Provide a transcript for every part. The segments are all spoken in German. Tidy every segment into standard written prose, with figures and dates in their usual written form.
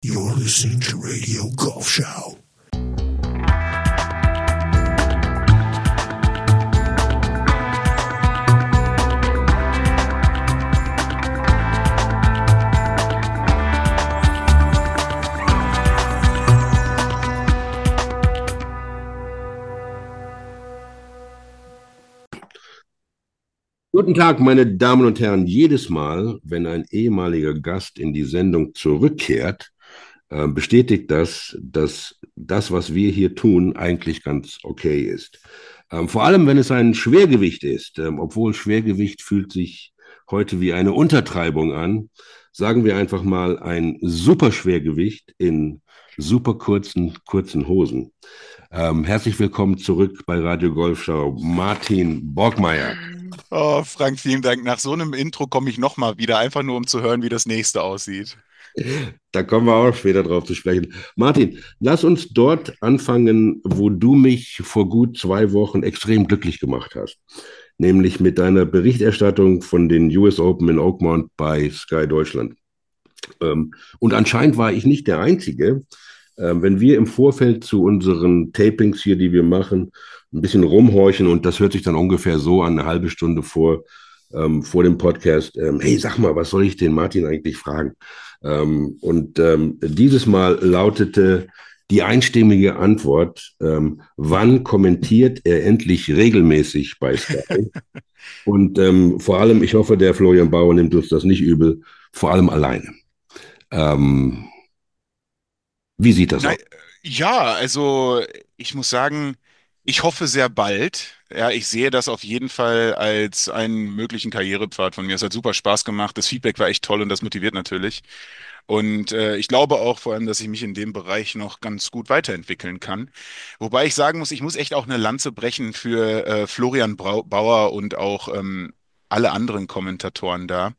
You're listening to Radio Golf Show. Guten Tag, meine Damen und Herren. Jedes Mal, wenn ein ehemaliger Gast in die Sendung zurückkehrt, bestätigt das, dass das, was wir hier tun, eigentlich ganz okay ist. Vor allem, wenn es ein Schwergewicht ist, obwohl Schwergewicht fühlt sich heute wie eine Untertreibung an, sagen wir einfach mal ein Superschwergewicht in super kurzen Hosen. Herzlich willkommen zurück bei Radio Golfschau, Martin Borgmeier. Oh, Frank, vielen Dank. Nach so einem Intro komme ich nochmal wieder, einfach nur um zu hören, wie das nächste aussieht. Da kommen wir auch später drauf zu sprechen. Martin, lass uns dort anfangen, wo du mich vor gut 2 Wochen extrem glücklich gemacht hast. Nämlich mit deiner Berichterstattung von den US Open in Oakmont bei Sky Deutschland. Und anscheinend war ich nicht der Einzige. Wenn wir im Vorfeld zu unseren Tapings hier, die wir machen, ein bisschen rumhorchen und das hört sich dann ungefähr so an, eine halbe Stunde vor dem Podcast, hey, sag mal, was soll ich den Martin eigentlich fragen? Dieses Mal lautete die einstimmige Antwort, wann kommentiert er endlich regelmäßig bei Sky? Und vor allem, ich hoffe, der Florian Bauer nimmt uns das nicht übel, vor allem alleine. Wie sieht das aus? Ja, also ich muss sagen, ich hoffe sehr bald. Ja, ich sehe das auf jeden Fall als einen möglichen Karrierepfad von mir. Es hat super Spaß gemacht. Das Feedback war echt toll und das motiviert natürlich. Und ich glaube auch vor allem, dass ich mich in dem Bereich noch ganz gut weiterentwickeln kann. Wobei ich sagen muss, ich muss echt auch eine Lanze brechen für Florian Bauer und auch alle anderen Kommentatoren da.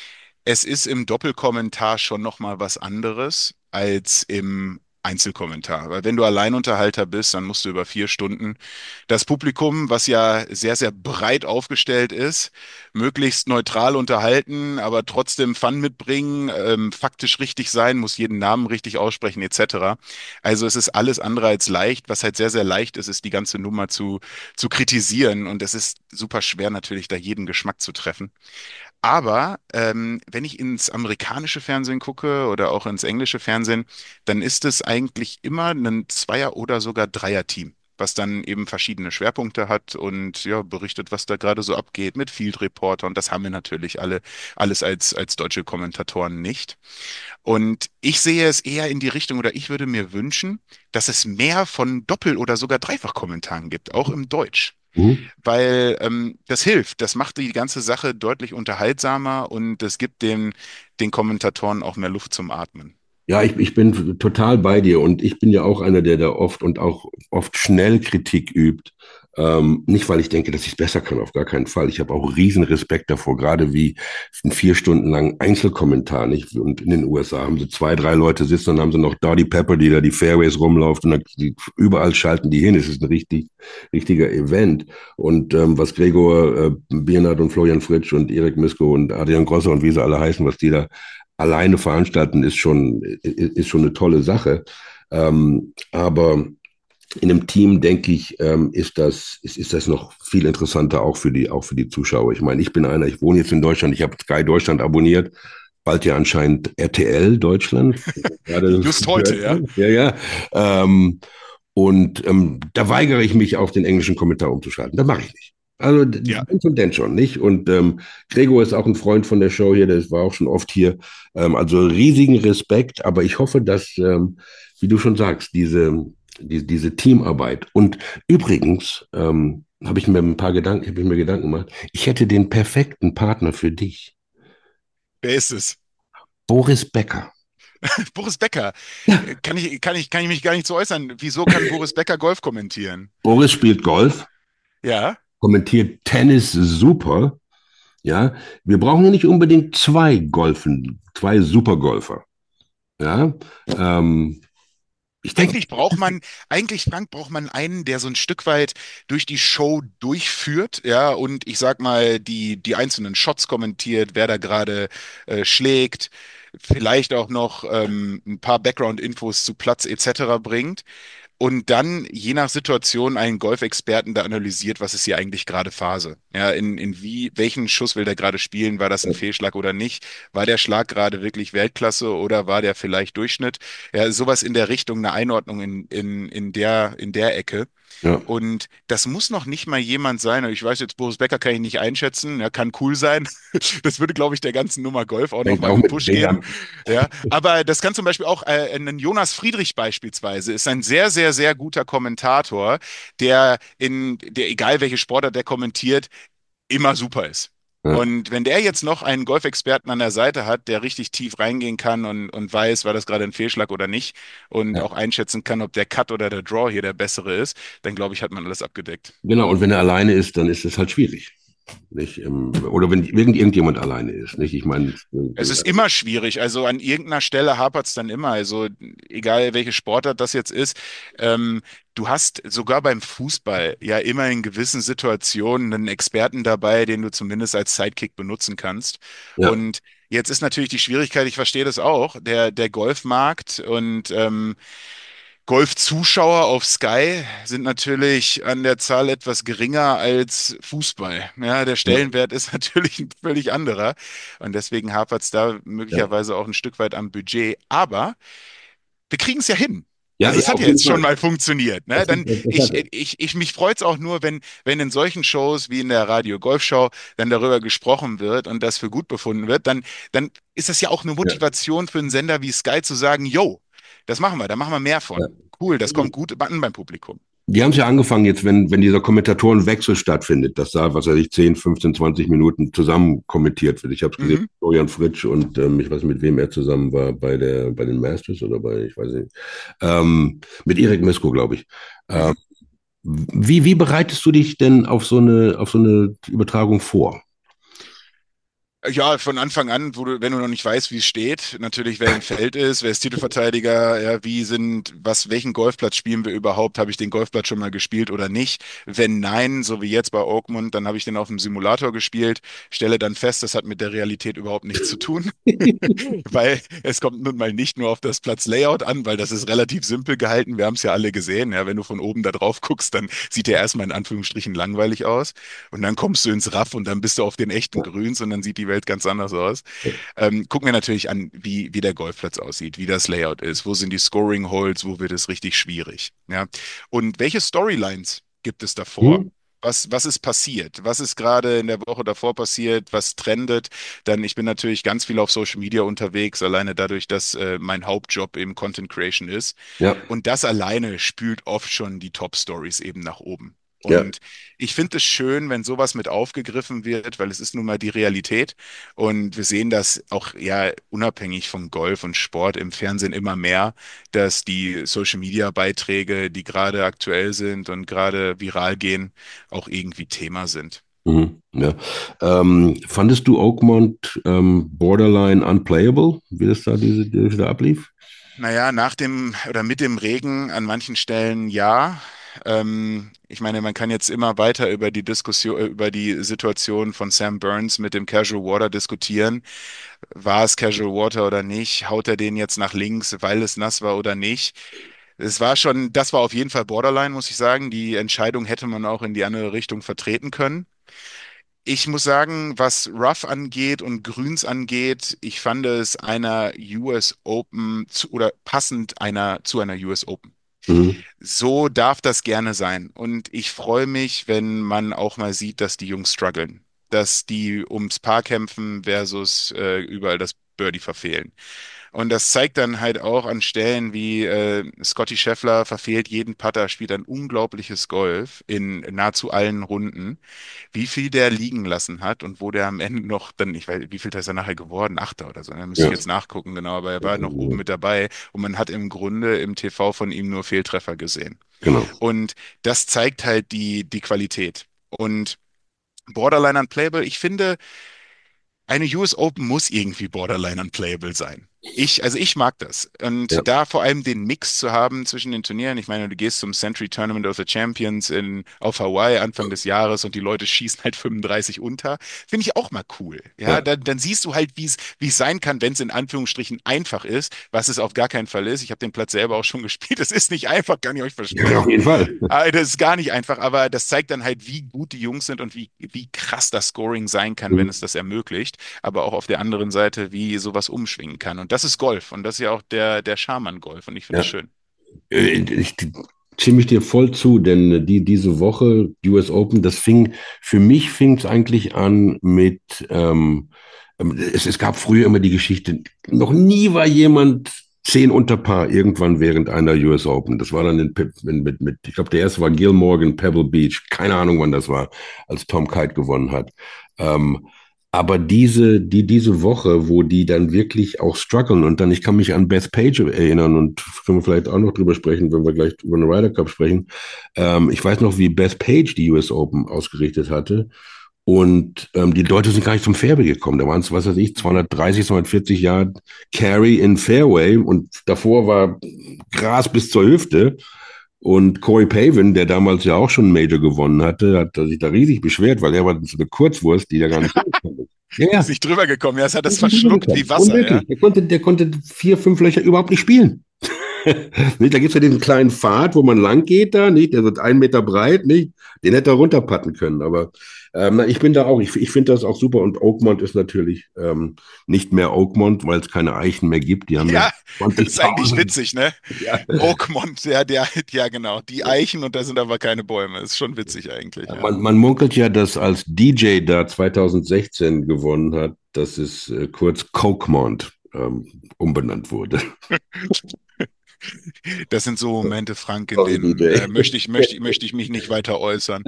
Es ist im Doppelkommentar schon noch mal was anderes als im Einzelkommentar. Weil wenn du Alleinunterhalter bist, dann musst du über 4 Stunden das Publikum, was ja sehr, sehr breit aufgestellt ist, möglichst neutral unterhalten, aber trotzdem Fun mitbringen, faktisch richtig sein, muss jeden Namen richtig aussprechen, etc. Also es ist alles andere als leicht. Was halt sehr, sehr leicht ist, ist die ganze Nummer zu kritisieren. Und es ist super schwer natürlich, da jeden Geschmack zu treffen. Aber wenn ich ins amerikanische Fernsehen gucke oder auch ins englische Fernsehen, dann ist es eigentlich immer ein Zweier- oder sogar Dreier-Team, was dann eben verschiedene Schwerpunkte hat und ja, berichtet, was da gerade so abgeht mit Field Reporter. Und das haben wir natürlich alles als deutsche Kommentatoren nicht. Und ich sehe es eher in die Richtung, oder ich würde mir wünschen, dass es mehr von Doppel- oder sogar Dreifachkommentaren gibt, auch im Deutsch, Mhm. weil das hilft. Das macht die ganze Sache deutlich unterhaltsamer und es gibt den Kommentatoren auch mehr Luft zum Atmen. Ja, ich bin total bei dir und ich bin ja auch einer, der da oft und auch oft schnell Kritik übt. Nicht, weil ich denke, dass ich es besser kann, auf gar keinen Fall. Ich habe auch riesen Respekt davor, gerade wie ein 4 Stunden lang Einzelkommentar, nicht? Und in den USA haben sie 2, 3 Leute sitzen, dann haben sie noch Dottie Pepper, die da die Fairways rumläuft und dann, überall schalten die hin. Es ist ein richtiger Event. Und was Gregor Biernat und Florian Fritsch und Erik Misko und Adrian Grosser und wie sie alle heißen, was die da alleine veranstalten, ist schon eine tolle Sache. Aber in einem Team, denke ich, ist das noch viel interessanter, auch für die Zuschauer. Ich meine, ich wohne jetzt in Deutschland, ich habe Sky Deutschland abonniert, bald ja anscheinend RTL Deutschland. Gerade Just heute, gehört. ja. Ja, ja. Da weigere ich mich, auf den englischen Kommentar umzuschalten. Das mache ich nicht. Also, Ja. wenn schon, denn schon, nicht? Und Gregor ist auch ein Freund von der Show hier, der war auch schon oft hier. Also riesigen Respekt, aber ich hoffe, dass, wie du schon sagst, diese Teamarbeit. Und übrigens habe ich mir Gedanken gemacht, ich hätte den perfekten Partner für dich. Wer ist es? Boris Becker. Boris Becker. Ja, Kann ich mich gar nicht so äußern. Wieso kann Boris Becker Golf kommentieren? Boris spielt Golf, Ja. kommentiert Tennis super. Ja, wir brauchen ja nicht unbedingt zwei Supergolfer. Ja, ähm, Ich denke, Eigentlich braucht man, eigentlich, Frank, braucht man einen, der so ein Stück weit durch die Show durchführt, ja, und ich sag mal, die einzelnen Shots kommentiert, wer da gerade schlägt, vielleicht auch noch ein paar Background-Infos zu Platz etc. bringt. Und dann je nach Situation einen Golfexperten da analysiert, was ist hier eigentlich gerade Phase? Ja, welchen Schuss will der gerade spielen? War das ein Fehlschlag oder nicht? War der Schlag gerade wirklich Weltklasse oder war der vielleicht Durchschnitt? Ja, sowas in der Richtung, eine Einordnung in der Ecke. ja, Und das muss noch nicht mal jemand sein. Ich weiß jetzt, Boris Becker kann ich nicht einschätzen. Er kann cool sein. Das würde, glaube ich, der ganzen Nummer Golf auch noch fängt mal auch einen mit Push B geben. an. Ja, aber das kann zum Beispiel auch ein Jonas Friedrich beispielsweise ist ein sehr, sehr, sehr guter Kommentator, der egal welche Sportart der kommentiert, immer super ist. Ja, Und wenn der jetzt noch einen Golfexperten an der Seite hat, der richtig tief reingehen kann und weiß, war das gerade ein Fehlschlag oder nicht und ja. auch einschätzen kann, ob der Cut oder der Draw hier der bessere ist, dann glaube ich, hat man alles abgedeckt. Genau, und wenn er alleine ist, dann ist es halt schwierig. Nicht? Oder wenn irgendjemand alleine ist. Nicht? Ich meine, Es ist immer schwierig. Also an irgendeiner Stelle hapert es dann immer. Also egal welche Sportart das jetzt ist. Du hast sogar beim Fußball ja immer in gewissen Situationen einen Experten dabei, den du zumindest als Sidekick benutzen kannst. ja, Und jetzt ist natürlich die Schwierigkeit, ich verstehe das auch, der Golfmarkt und Golfzuschauer auf Sky sind natürlich an der Zahl etwas geringer als Fußball. Ja, der ja, Stellenwert ist natürlich ein völlig anderer. Und deswegen hapert es da ja. möglicherweise auch ein Stück weit am Budget. Aber wir kriegen es ja hin. Ja, Also ja, es hat auf ja jeden jetzt schon Fall. mal funktioniert. Ne? Dann mich freut es auch nur, wenn in solchen Shows wie in der Radio Golf Show dann darüber gesprochen wird und das für gut befunden wird, dann ist das ja auch eine Ja, Motivation für einen Sender wie Sky zu sagen, yo, das machen wir, da machen wir mehr ja. von. Cool, das kommt gut an beim Publikum. Die haben es ja angefangen jetzt, wenn dieser Kommentatorenwechsel stattfindet, dass da, was weiß ich, 10, 15, 20 Minuten zusammen kommentiert wird. Ich habe es gesehen, Mhm. Florian Fritsch und ich weiß nicht, mit wem er zusammen war, bei den Masters oder ich weiß nicht, mit Erik Misko, glaube ich. Ähm, Mhm. wie bereitest du dich denn auf so eine Übertragung vor? Ja, von Anfang an, wenn du noch nicht weißt, wie es steht, natürlich wer im Feld ist, wer ist Titelverteidiger, ja, welchen Golfplatz spielen wir überhaupt? Habe ich den Golfplatz schon mal gespielt oder nicht? Wenn nein, so wie jetzt bei Oakmont, dann habe ich den auf dem Simulator gespielt, stelle dann fest, das hat mit der Realität überhaupt nichts zu tun, weil es kommt nun mal nicht nur auf das Platzlayout an, weil das ist relativ simpel gehalten. Wir haben es ja alle gesehen, ja, wenn du von oben da drauf guckst, dann sieht der erstmal in Anführungsstrichen langweilig aus. Und dann kommst du ins Raff und dann bist du auf den echten Grüns und dann sieht die Welt ganz anders aus. Gucken wir natürlich an, wie der Golfplatz aussieht, wie das Layout ist, wo sind die Scoring Holes, wo wird es richtig schwierig. Ja? Und welche Storylines gibt es davor? Hm? Was ist passiert? Was ist gerade in der Woche davor passiert? Was trendet? Dann, ich bin natürlich ganz viel auf Social Media unterwegs, alleine dadurch, dass mein Hauptjob eben Content Creation ist. Ja, Und das alleine spült oft schon die Top-Stories eben nach oben. ja. Und ich finde es schön, wenn sowas mit aufgegriffen wird, weil es ist nun mal die Realität. Und wir sehen das auch ja unabhängig von Golf und Sport im Fernsehen immer mehr, dass die Social-Media-Beiträge, die gerade aktuell sind und gerade viral gehen, auch irgendwie Thema sind. Mhm, ja. Fandest du Oakmont borderline unplayable, wie das da diese ablief? Naja, nach dem oder mit dem Regen an manchen Stellen ja. Ich meine, man kann jetzt immer weiter über die Diskussion, über die Situation von Sam Burns mit dem Casual Water diskutieren. War es Casual Water oder nicht? Haut er den jetzt nach links, weil es nass war oder nicht? Das war auf jeden Fall Borderline, muss ich sagen. Die Entscheidung hätte man auch in die andere Richtung vertreten können. Ich muss sagen, was Rough angeht und Grüns angeht, ich fand es einer US Open oder passend zu einer US Open. Mhm. So darf das gerne sein. Und ich freue mich, wenn man auch mal sieht, dass die Jungs strugglen, dass die ums Paar kämpfen versus überall das Birdie verfehlen. Und das zeigt dann halt auch an Stellen wie Scotty Scheffler verfehlt jeden Putter, spielt ein unglaubliches Golf in nahezu allen Runden, wie viel der liegen lassen hat und wo der am Ende noch dann, ich weiß, wie viel ist er nachher geworden? Achter oder so. Da müsste ich Ja, jetzt nachgucken, genau, aber er war noch oben mit dabei und man hat im Grunde im TV von ihm nur Fehltreffer gesehen. genau. Und das zeigt halt die Qualität. Und Borderline Unplayable, ich finde, eine US Open muss irgendwie borderline unplayable sein. Also ich mag das. Ja, Und da vor allem den Mix zu haben zwischen den Turnieren. Ich meine, du gehst zum Century Tournament of the Champions auf Hawaii Anfang des Jahres und die Leute schießen halt 35 unter. Finde ich auch mal cool. Ja, ja, dann siehst du halt, wie es sein kann, wenn es in Anführungsstrichen einfach ist, was es auf gar keinen Fall ist. Ich habe den Platz selber auch schon gespielt. Es ist nicht einfach, kann ich euch ja, auf versprechen. jeden Fall. Das ist gar nicht einfach, aber das zeigt dann halt, wie gut die Jungs sind und wie krass das Scoring sein kann, wenn Mhm. es das ermöglicht, aber auch auf der anderen Seite, wie sowas umschwingen kann. Und das ist Golf und das ist ja auch der Charme an Golf und ich finde das Ja. schön. Ich stimme ich dir voll zu, denn diese Woche, US Open, für mich fing es eigentlich an mit, es gab früher immer die Geschichte, noch nie war jemand 10 unter Paar irgendwann während einer US Open. Das war dann ich glaube, der erste war Gil Morgan, Pebble Beach, keine Ahnung, wann das war, als Tom Kite gewonnen hat. Ähm, aber diese Woche, wo die dann wirklich auch strugglen und dann, ich kann mich an Beth Page erinnern und können wir vielleicht auch noch drüber sprechen, wenn wir gleich über den Ryder Cup sprechen. Ich weiß noch, wie Beth Page die US Open ausgerichtet hatte. Und die Leute sind gar nicht zum Fairway gekommen. Da waren es, was weiß ich, Mhm. 230, 240 Yard Carry in Fairway und davor war Gras bis zur Hüfte. Und Corey Pavin, der damals ja auch schon einen Major gewonnen hatte, hat sich da riesig beschwert, weil er war so eine Kurzwurst, die da gar nicht hinkommt. Ja, Ist ja, nicht drüber gekommen, ja, es hat das verschluckt wie Wasser, ja. unmöglich. Der konnte 4, 5 Löcher überhaupt nicht spielen. Nicht? Da gibt es ja diesen kleinen Pfad, wo man lang geht da, nicht? Der wird 1 Meter breit, nicht? Den hätte er runterpatten können. Aber ich bin da auch, ich finde das auch super. Und Oakmont ist natürlich nicht mehr Oakmont, weil es keine Eichen mehr gibt. Die haben ja Ja, das ist eigentlich 20.000. witzig, ne? Ja. Oakmont, ja genau, die Eichen und da sind aber keine Bäume. Ist schon witzig eigentlich, ja. Man munkelt ja, dass als DJ da 2016 gewonnen hat, dass es kurz Cokemont umbenannt wurde. Das sind so Momente, Frank, in Sorry, denen DJ. möchte ich mich nicht weiter äußern.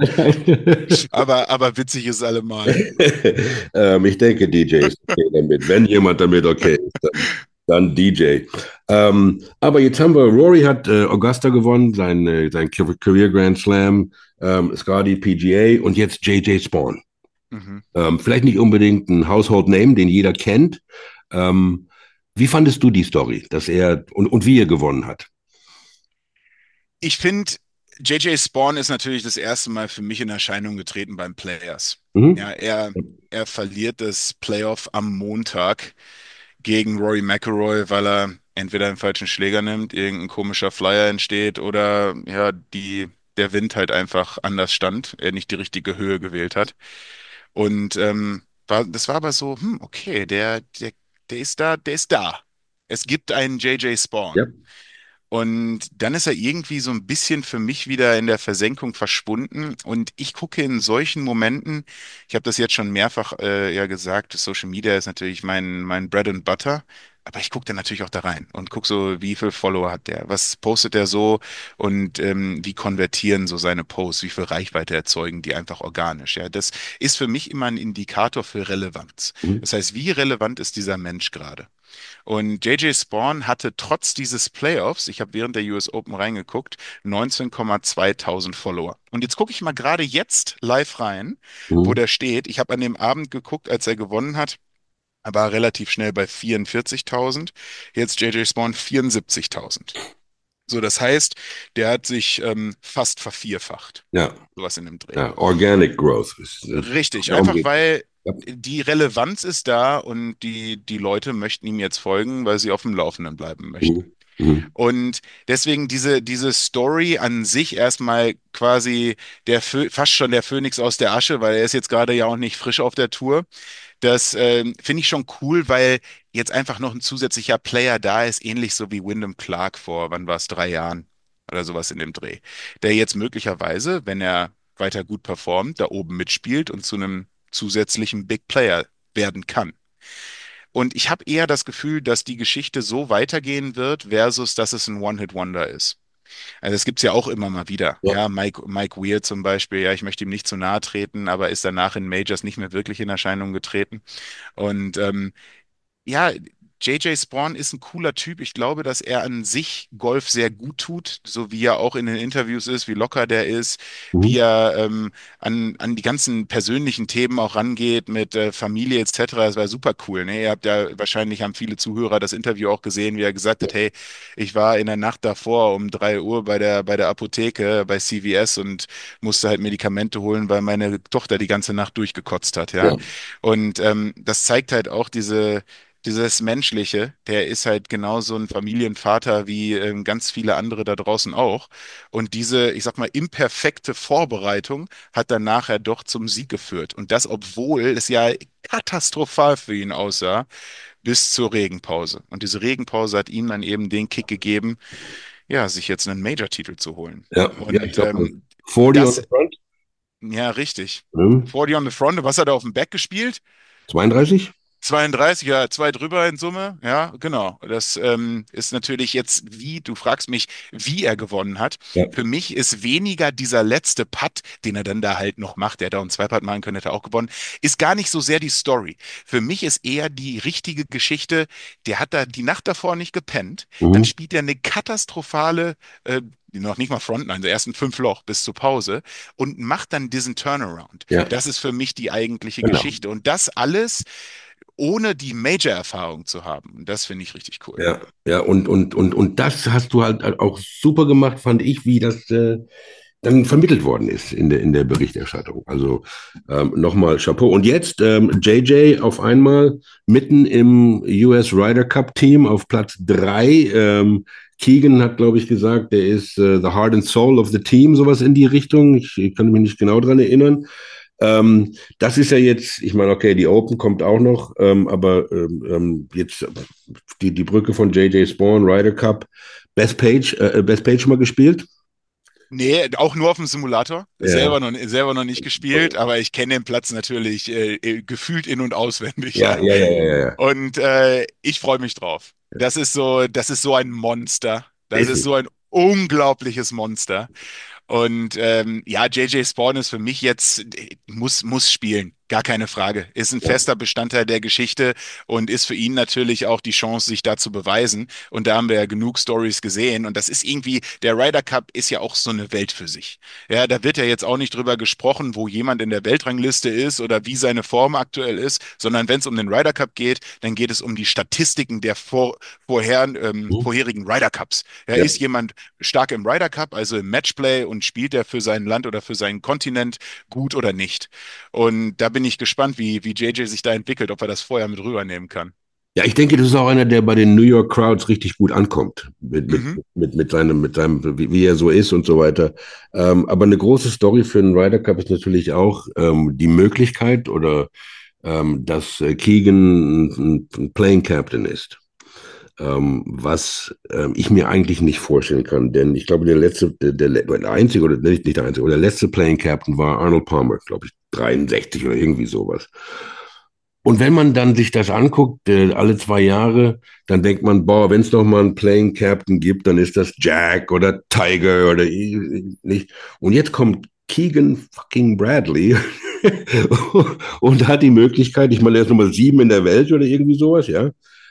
Aber witzig ist allemal. Ich denke, DJ ist okay damit. Wenn jemand damit okay ist, dann DJ. Aber jetzt haben wir, Rory hat Augusta gewonnen, sein Career Grand Slam, Scotty PGA und jetzt JJ Spawn. Mhm. Vielleicht nicht unbedingt ein Household Name, den jeder kennt. Ähm, Wie fandest du die Story, dass er und wie er gewonnen hat? Ich finde, JJ Spawn ist natürlich das erste Mal für mich in Erscheinung getreten beim Players. Mhm. Ja, er verliert das Playoff am Montag gegen Rory McIlroy, weil er entweder einen falschen Schläger nimmt, irgendein komischer Flyer entsteht oder ja, der Wind halt einfach anders stand, er nicht die richtige Höhe gewählt hat. Und das war aber so, okay, der ist da, der ist da. Es gibt einen JJ Ja. Spawn. Und dann ist er irgendwie so ein bisschen für mich wieder in der Versenkung verschwunden. Und ich gucke in solchen Momenten, ich habe das jetzt schon mehrfach ja gesagt, Social Media ist natürlich mein Bread and Butter. Aber ich gucke dann natürlich auch da rein und gucke so, wie viel Follower hat der, was postet der so und wie konvertieren so seine Posts, wie viel Reichweite erzeugen die einfach organisch. Ja, das ist für mich immer ein Indikator für Relevanz. Mhm. Das heißt, wie relevant ist dieser Mensch gerade? Und JJ Spawn hatte trotz dieses Playoffs, ich habe während der US Open reingeguckt, 19,2 Follower. Und jetzt gucke ich mal gerade jetzt live rein, wo Mhm. der steht. Ich habe an dem Abend geguckt, als er gewonnen hat. Er war relativ schnell bei 44.000. Jetzt JJ Spawn 74.000. So, das heißt, der hat sich fast vervierfacht. Ja, Sowas in dem Dreh. ja, Organic Growth. Richtig, Darum einfach geht es. weil Ja. die Relevanz ist da und die Leute möchten ihm jetzt folgen, weil sie auf dem Laufenden bleiben möchten. Mhm. Mhm. Und deswegen diese Story an sich erstmal quasi fast schon der Phönix aus der Asche, weil er ist jetzt gerade ja auch nicht frisch auf der Tour. Das finde ich schon cool, weil jetzt einfach noch ein zusätzlicher Player da ist, ähnlich so wie Wyndham Clark vor, wann war es, 3 Jahren oder sowas in dem Dreh, der jetzt möglicherweise, wenn er weiter gut performt, da oben mitspielt und zu einem zusätzlichen Big Player werden kann. Und ich habe eher das Gefühl, dass die Geschichte so weitergehen wird, versus dass es ein One-Hit-Wonder ist. Also das gibt's ja auch immer mal wieder. Ja. Ja, Mike Weir zum Beispiel, ja, ich möchte ihm nicht zu nahe treten, aber ist danach in Majors nicht mehr wirklich in Erscheinung getreten. Und ja, JJ Spawn ist ein cooler Typ. Ich glaube, dass er an sich Golf sehr gut tut, so wie er auch in den Interviews ist, wie locker der ist, wie Mhm. er an die ganzen persönlichen Themen auch rangeht mit Familie etc. Das war super cool. Ne? Ihr habt ja, wahrscheinlich haben viele Zuhörer das Interview auch gesehen, wie er gesagt hat, hey, ich war in der Nacht davor um 3 Uhr bei der Apotheke bei CVS und musste halt Medikamente holen, weil meine Tochter die ganze Nacht durchgekotzt hat, ja. Ja, Und das zeigt halt auch dieses Menschliche, der ist halt genauso ein Familienvater wie ganz viele andere da draußen auch. Und diese, ich sag mal, imperfekte Vorbereitung hat dann nachher doch zum Sieg geführt. Und das, obwohl es ja katastrophal für ihn aussah, bis zur Regenpause. Und diese Regenpause hat ihm dann eben den Kick gegeben, ja, sich jetzt einen Major-Titel zu holen. ja, ich Und glaube, 40 on das, the front. ja, richtig. Ne? 40 on the front, was hat er auf dem Back gespielt? 32? 32, ja, zwei drüber in Summe, ja, genau. Das ist natürlich jetzt, wie, du fragst mich, wie er gewonnen hat. Ja. Für mich ist weniger dieser letzte Putt, den er dann da halt noch macht, der hätte auch einen Zwei-Putt machen können, hätte er auch gewonnen, ist gar nicht so sehr die Story. Für mich ist eher die richtige Geschichte, der hat da die Nacht davor nicht gepennt, dann Mhm. spielt er eine katastrophale, noch nicht mal Frontline, der ersten 5 Loch bis zur Pause und macht dann diesen Turnaround. Ja, Das ist für mich die eigentliche genau. Geschichte. Und das alles ohne die Major-Erfahrung zu haben. Und das finde ich richtig cool. Ja, ja, und das hast du halt auch super gemacht, fand ich, wie das dann vermittelt worden ist in der Berichterstattung. Also nochmal Chapeau. Und jetzt JJ auf einmal mitten im US Ryder Cup Team auf Platz 3. Keegan hat, glaube ich, gesagt, der ist the heart and soul of the team, sowas in die Richtung. Ich kann mich nicht genau dran erinnern. Das ist ja jetzt, ich meine, okay, die Open kommt auch noch, aber jetzt die Brücke von JJ Spawn, Ryder Cup, Best Page mal gespielt? Nee, auch nur auf dem Simulator. Ja. Selber noch nicht gespielt, aber ich kenne den Platz natürlich gefühlt in- und auswendig. Ja, ja, ja, ja, ja. Und ich freue mich drauf. Das ist so ein Monster. Das Ist ist es. so ein unglaubliches Monster. Und ja, JJ Spawn ist für mich jetzt, muss spielen, gar keine Frage. Ist ein Ja, fester Bestandteil der Geschichte und ist für ihn natürlich auch die Chance, sich da zu beweisen. Und da haben wir ja genug Stories gesehen. Und das ist irgendwie, der Ryder Cup ist ja auch so eine Welt für sich. Ja, da wird ja jetzt auch nicht drüber gesprochen, wo jemand in der Weltrangliste ist oder wie seine Form aktuell ist, sondern wenn es um den Ryder Cup geht, dann geht es um die Statistiken der hm? vorherigen Ryder Cups. Ja, Ja. ist jemand stark im Ryder Cup, also im Matchplay und spielt er für sein Land oder für seinen Kontinent gut oder nicht? Und da bin ich gespannt, wie JJ sich da entwickelt, ob er das vorher mit rübernehmen kann. Ja, ich denke, das ist auch einer, der bei den New York Crowds richtig gut ankommt. Mhm. Mit seinem, wie er so ist und so weiter. Aber eine große Story für einen Ryder Cup ist natürlich auch die Möglichkeit oder dass Keegan ein Playing Captain ist. Was ich mir eigentlich nicht vorstellen kann. Denn ich glaube, der einzige oder nicht der einzige, oder der letzte Playing Captain war Arnold Palmer, glaube ich, 63 oder irgendwie sowas. Und wenn man dann sich das anguckt, alle 2 Jahre, dann denkt man, boah, wenn es noch mal einen Playing Captain gibt, dann ist das Jack oder Tiger oder nicht. Und jetzt kommt Keegan fucking Bradley und hat die Möglichkeit, ich meine, er ist Nummer 7 in der Welt oder irgendwie sowas, ja.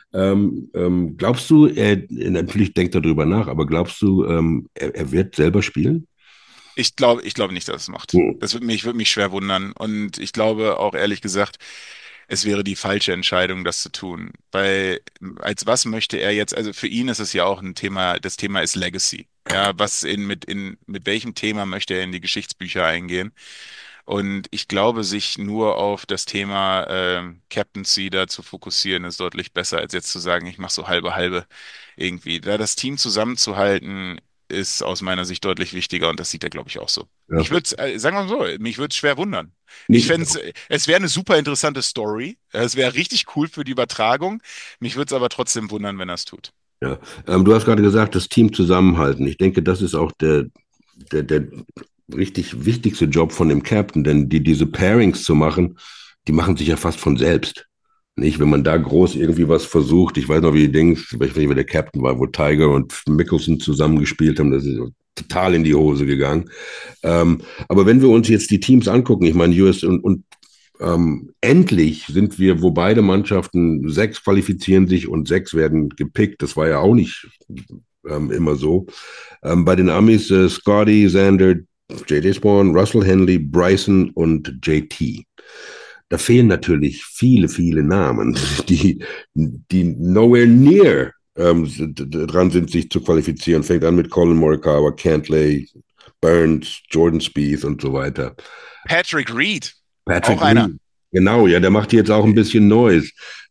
Glaubst du, natürlich denkt er darüber nach, aber glaubst du, er wird selber spielen? Ich glaube nicht, dass es macht. Hm. Ich würde mich schwer wundern. Und ich glaube auch ehrlich gesagt, es wäre die falsche Entscheidung, das zu tun. Weil als was möchte er jetzt, also für ihn ist es ja auch ein Thema, das Thema ist Legacy. Ja, mit welchem Thema möchte er in die Geschichtsbücher eingehen? Und ich glaube, sich nur auf das Thema Captaincy da zu fokussieren, ist deutlich besser, als jetzt zu sagen, ich mache so halbe halbe irgendwie. Da das Team zusammenzuhalten, ist aus meiner Sicht deutlich wichtiger und das sieht er, glaube ich, auch so. Ja. Sagen wir mal so, mich würde es schwer wundern. Ich Nee, fände es wäre eine super interessante Story. Es wäre richtig cool für die Übertragung. Mich würde es aber trotzdem wundern, wenn er es tut. ja. Du hast gerade gesagt, das Team zusammenhalten. Ich denke, das ist auch der richtig wichtigste Job von dem Captain, denn diese Pairings zu machen, die machen sich ja fast von selbst. Nicht, wenn man da groß irgendwie was versucht, ich weiß noch, wie Dings, ich weiß nicht, wer der Captain war, wo Tiger und Mickelson zusammengespielt haben, das ist total in die Hose gegangen. Aber wenn wir uns jetzt die Teams angucken, ich meine, US und endlich sind wir, wo beide Mannschaften 6 qualifizieren sich und 6 werden gepickt. Das war ja auch nicht immer so. Bei den Amis Scotty, Xander, J.J. Spawn, Russell Henley, Bryson und JT. Da fehlen natürlich viele, viele Namen, die nowhere near dran sind, sich zu qualifizieren. Fängt an mit Colin Morikawa, Cantlay, Burns, Jordan Spieth und so weiter. Patrick Reed, auch Patrick einer. Reed, genau, ja, der macht jetzt auch ein bisschen Neues.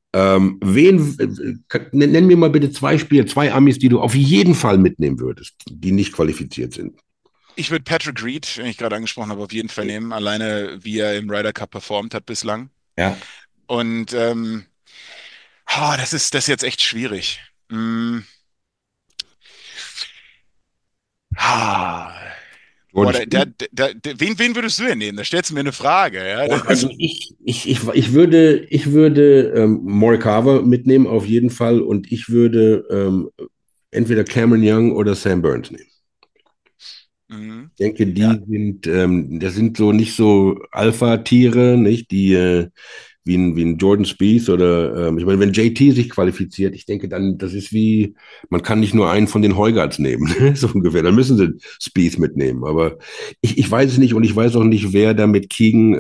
Nenn mir mal bitte 2 Spieler, 2 Amis, die du auf jeden Fall mitnehmen würdest, die nicht qualifiziert sind. Ich würde Patrick Reed, den ich gerade angesprochen habe, auf jeden Fall nehmen, alleine wie er im Ryder Cup performt hat bislang. Ja, Und das ist jetzt echt schwierig. Mm, ah, boah, Jordan Spieth. wen würdest du denn nehmen? Da stellst du mir eine Frage, ja. Ja, also ich würde Morikawa mitnehmen auf jeden Fall und ich würde entweder Cameron Young oder Sam Burns nehmen. Mhm. Ich denke, Ja, das sind so nicht so Alpha-Tiere, nicht? Die wie ein Jordan Spieth oder ich meine, wenn JT sich qualifiziert, ich denke dann, das ist wie, man kann nicht nur einen von den Heugarts nehmen, so ungefähr. Dann müssen sie Spieth mitnehmen. Aber ich weiß es nicht und ich weiß auch nicht, wer da mit Keegan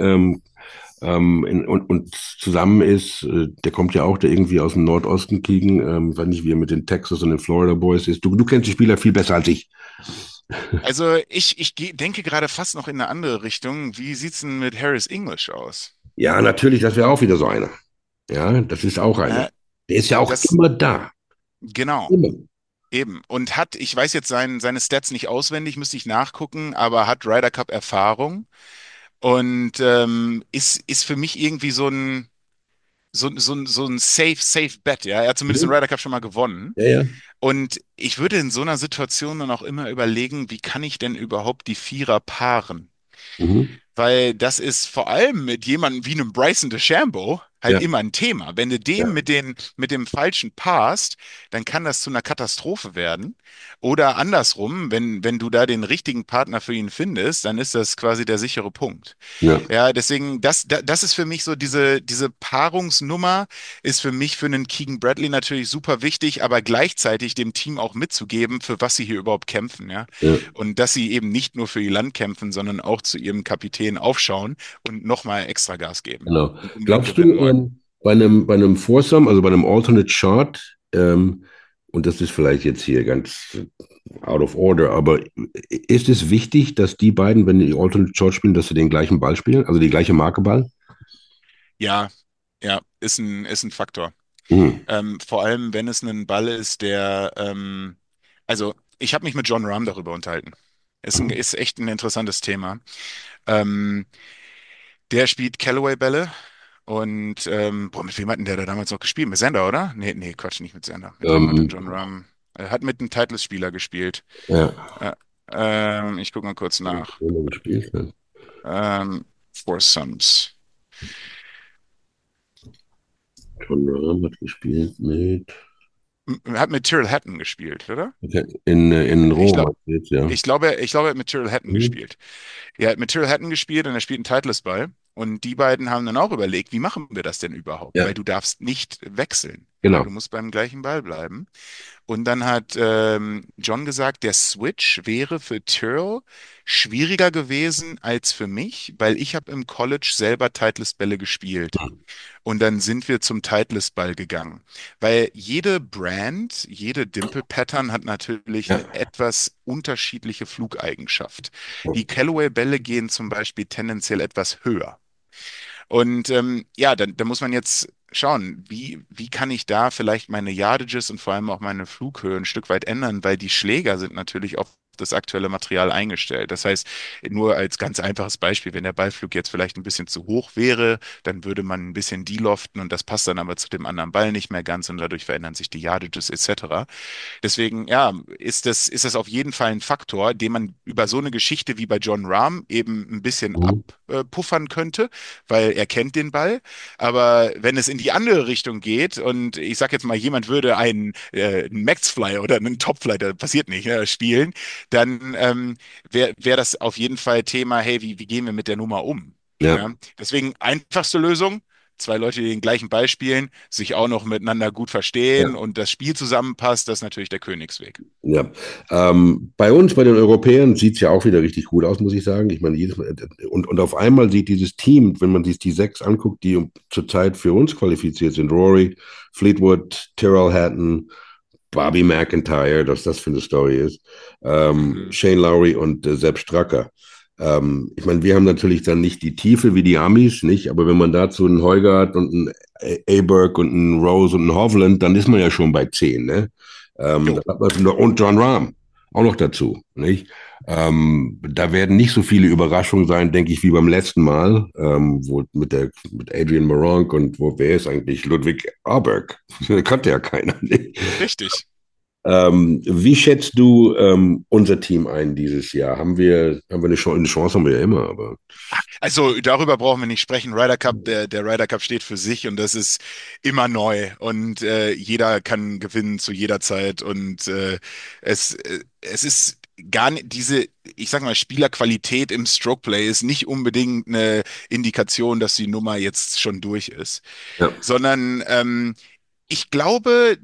und zusammen ist. Der kommt ja auch da irgendwie aus dem Nordosten, Keegan. Weiß nicht, wie er mit den Texas und den Florida Boys ist. Du kennst die Spieler viel besser als ich. also denke gerade fast noch in eine andere Richtung. Wie sieht's denn mit Harris English aus? Ja, natürlich, das wäre auch wieder so einer. Ja, das ist auch einer. Äh, Der ist ja auch das, immer da. genau. Immer. Eben. Und ich weiß jetzt seine Stats nicht auswendig, müsste ich nachgucken, aber hat Ryder Cup Erfahrung und ist für mich irgendwie so ein Safe Bet, ja. Er hat zumindest den Mhm. Ryder Cup schon mal gewonnen. Ja, ja. Und ich würde in so einer Situation dann auch immer überlegen, wie kann ich denn überhaupt die Vierer paaren? Mhm. Weil das ist vor allem mit jemandem wie einem Bryson DeChambeau halt Ja, immer ein Thema. Wenn du dem ja, mit dem Falschen passt, dann kann das zu einer Katastrophe werden. Oder andersrum, wenn du da den richtigen Partner für ihn findest, dann ist das quasi der sichere Punkt. ja, Ja, deswegen, das ist für mich so, diese Paarungsnummer ist für mich für einen Keegan Bradley natürlich super wichtig, aber gleichzeitig dem Team auch mitzugeben, für was sie hier überhaupt kämpfen, ja. ja, Und dass sie eben nicht nur für ihr Land kämpfen, sondern auch zu ihrem Kapitän aufschauen und nochmal extra Gas geben genau. und unbedingt Glaubst du, gewinnen wollen. bei einem Foursome, also bei einem Alternate Chart, und das ist vielleicht jetzt hier ganz out of order, aber ist es wichtig, dass die beiden, wenn die Alternate Chart spielen, dass sie den gleichen Ball spielen, also die gleiche Marke Ball? Ja, ja, ist ein Faktor. Mhm. Vor allem, wenn es ein Ball ist, also ich habe mich mit John Rahm darüber unterhalten. Mhm. Ist echt ein interessantes Thema. Ähm, Der spielt Callaway-Bälle und boah, mit wem hat denn der da damals noch gespielt? Mit Xander, oder? Nee, nee, Quatsch, nicht mit Xander. Mit wem hat denn Ähm, John Rahm? Er hat mit einem Titleist-Spieler gespielt. ja, Äh, ich gucke mal kurz nach. wenn er gespielt hat. Foursomes. John Rahm hat gespielt mit, Er hat mit Tyrrell Hatton gespielt, oder? okay, in Ich Rom, glaube, meinst du jetzt, ja. ich glaube, er hat mit Tyrrell Hatton Mhm. gespielt. Er hat mit Tyrrell Hatton gespielt und er spielt einen Titleist-Ball. Und die beiden haben dann auch überlegt, wie machen wir das denn überhaupt? Ja, Weil du darfst nicht wechseln. Ja, genau. du musst beim gleichen Ball bleiben. Und dann hat John gesagt, der Switch wäre für Tyrrell schwieriger gewesen als für mich, weil ich habe im College selber Titleist-Bälle gespielt. Und dann sind wir zum Titleist-Ball gegangen. Weil jede Brand, jede Dimple-Pattern hat natürlich eine Ja. etwas unterschiedliche Flugeigenschaft. Die Callaway-Bälle gehen zum Beispiel tendenziell etwas höher. Und ja, da muss man jetzt schauen, wie kann ich da vielleicht meine Yardages und vor allem auch meine Flughöhe ein Stück weit ändern, weil die Schläger sind natürlich auf das aktuelle Material eingestellt. Das heißt, nur als ganz einfaches Beispiel, wenn der Ballflug jetzt vielleicht ein bisschen zu hoch wäre, dann würde man ein bisschen deloften und das passt dann aber zu dem anderen Ball nicht mehr ganz und dadurch verändern sich die Yardages etc. Deswegen, ja, ist das auf jeden Fall ein Faktor, den man über so eine Geschichte wie bei John Rahm eben ein bisschen Mhm. abpuffern könnte, weil er kennt den Ball. Aber wenn es in die andere Richtung geht und ich sag jetzt mal, jemand würde einen Maxfly oder einen Topfly, das passiert nicht, spielen, dann wäre das auf jeden Fall Thema, hey, wie gehen wir mit der Nummer um? Ja. Ja, deswegen einfachste Lösung, zwei Leute, die den gleichen Ball spielen, sich auch noch miteinander gut verstehen Ja. und das Spiel zusammenpasst, das ist natürlich der Königsweg. Ja, bei uns, bei den Europäern, sieht es ja auch wieder richtig gut aus, muss ich sagen. Ich meine, jedes Mal, und auf einmal sieht dieses Team, wenn man sich die sechs anguckt, die zurzeit für uns qualifiziert sind, Rory, Fleetwood, Tyrrell Hatton, Bobby McIntyre, dass das für eine Story ist, Mhm. Shane Lowry und Sepp Straka. Ich meine, wir haben natürlich dann nicht die Tiefe wie die Amis, nicht? Aber wenn man dazu einen Højgaard und einen Aberg und einen Rose und einen Hovland, dann ist man ja schon bei 10, ne? Jo. Und John Rahm auch noch dazu, nicht? Da werden nicht so viele Überraschungen sein, denke ich, wie beim letzten Mal, wo mit Adrian Meronk und wer ist eigentlich Ludwig Aberg? Kannte ja keiner. Nicht? Richtig. Wie schätzt du unser Team ein dieses Jahr? Eine Chance haben wir ja immer, aber Also darüber brauchen wir nicht sprechen. Ryder Cup, der Ryder Cup steht für sich und das ist immer neu und jeder kann gewinnen zu jeder Zeit und es ist gar nicht diese, ich sag mal, Spielerqualität im Strokeplay ist nicht unbedingt eine Indikation, dass die Nummer jetzt schon durch ist, ja, sondern ich glaube,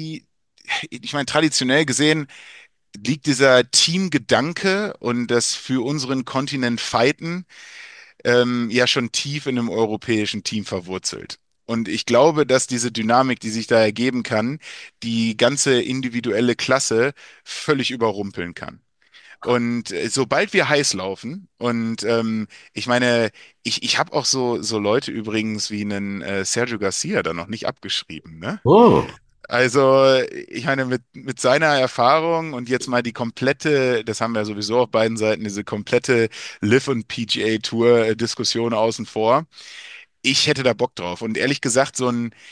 ich meine, traditionell gesehen liegt dieser Teamgedanke und das für unseren Kontinent Fighten ja schon tief in einem europäischen Team verwurzelt. Und ich glaube, dass diese Dynamik, die sich da ergeben kann, die ganze individuelle Klasse völlig überrumpeln kann. Und sobald wir heiß laufen, und ich meine, ich habe auch so Leute übrigens wie einen Sergio Garcia da noch nicht abgeschrieben, ne? oh, Also, ich meine, mit seiner Erfahrung und jetzt mal die komplette, das haben wir sowieso auf beiden Seiten, diese komplette Liv- und PGA-Tour-Diskussion außen vor. Ich hätte da Bock drauf. Und ehrlich gesagt, so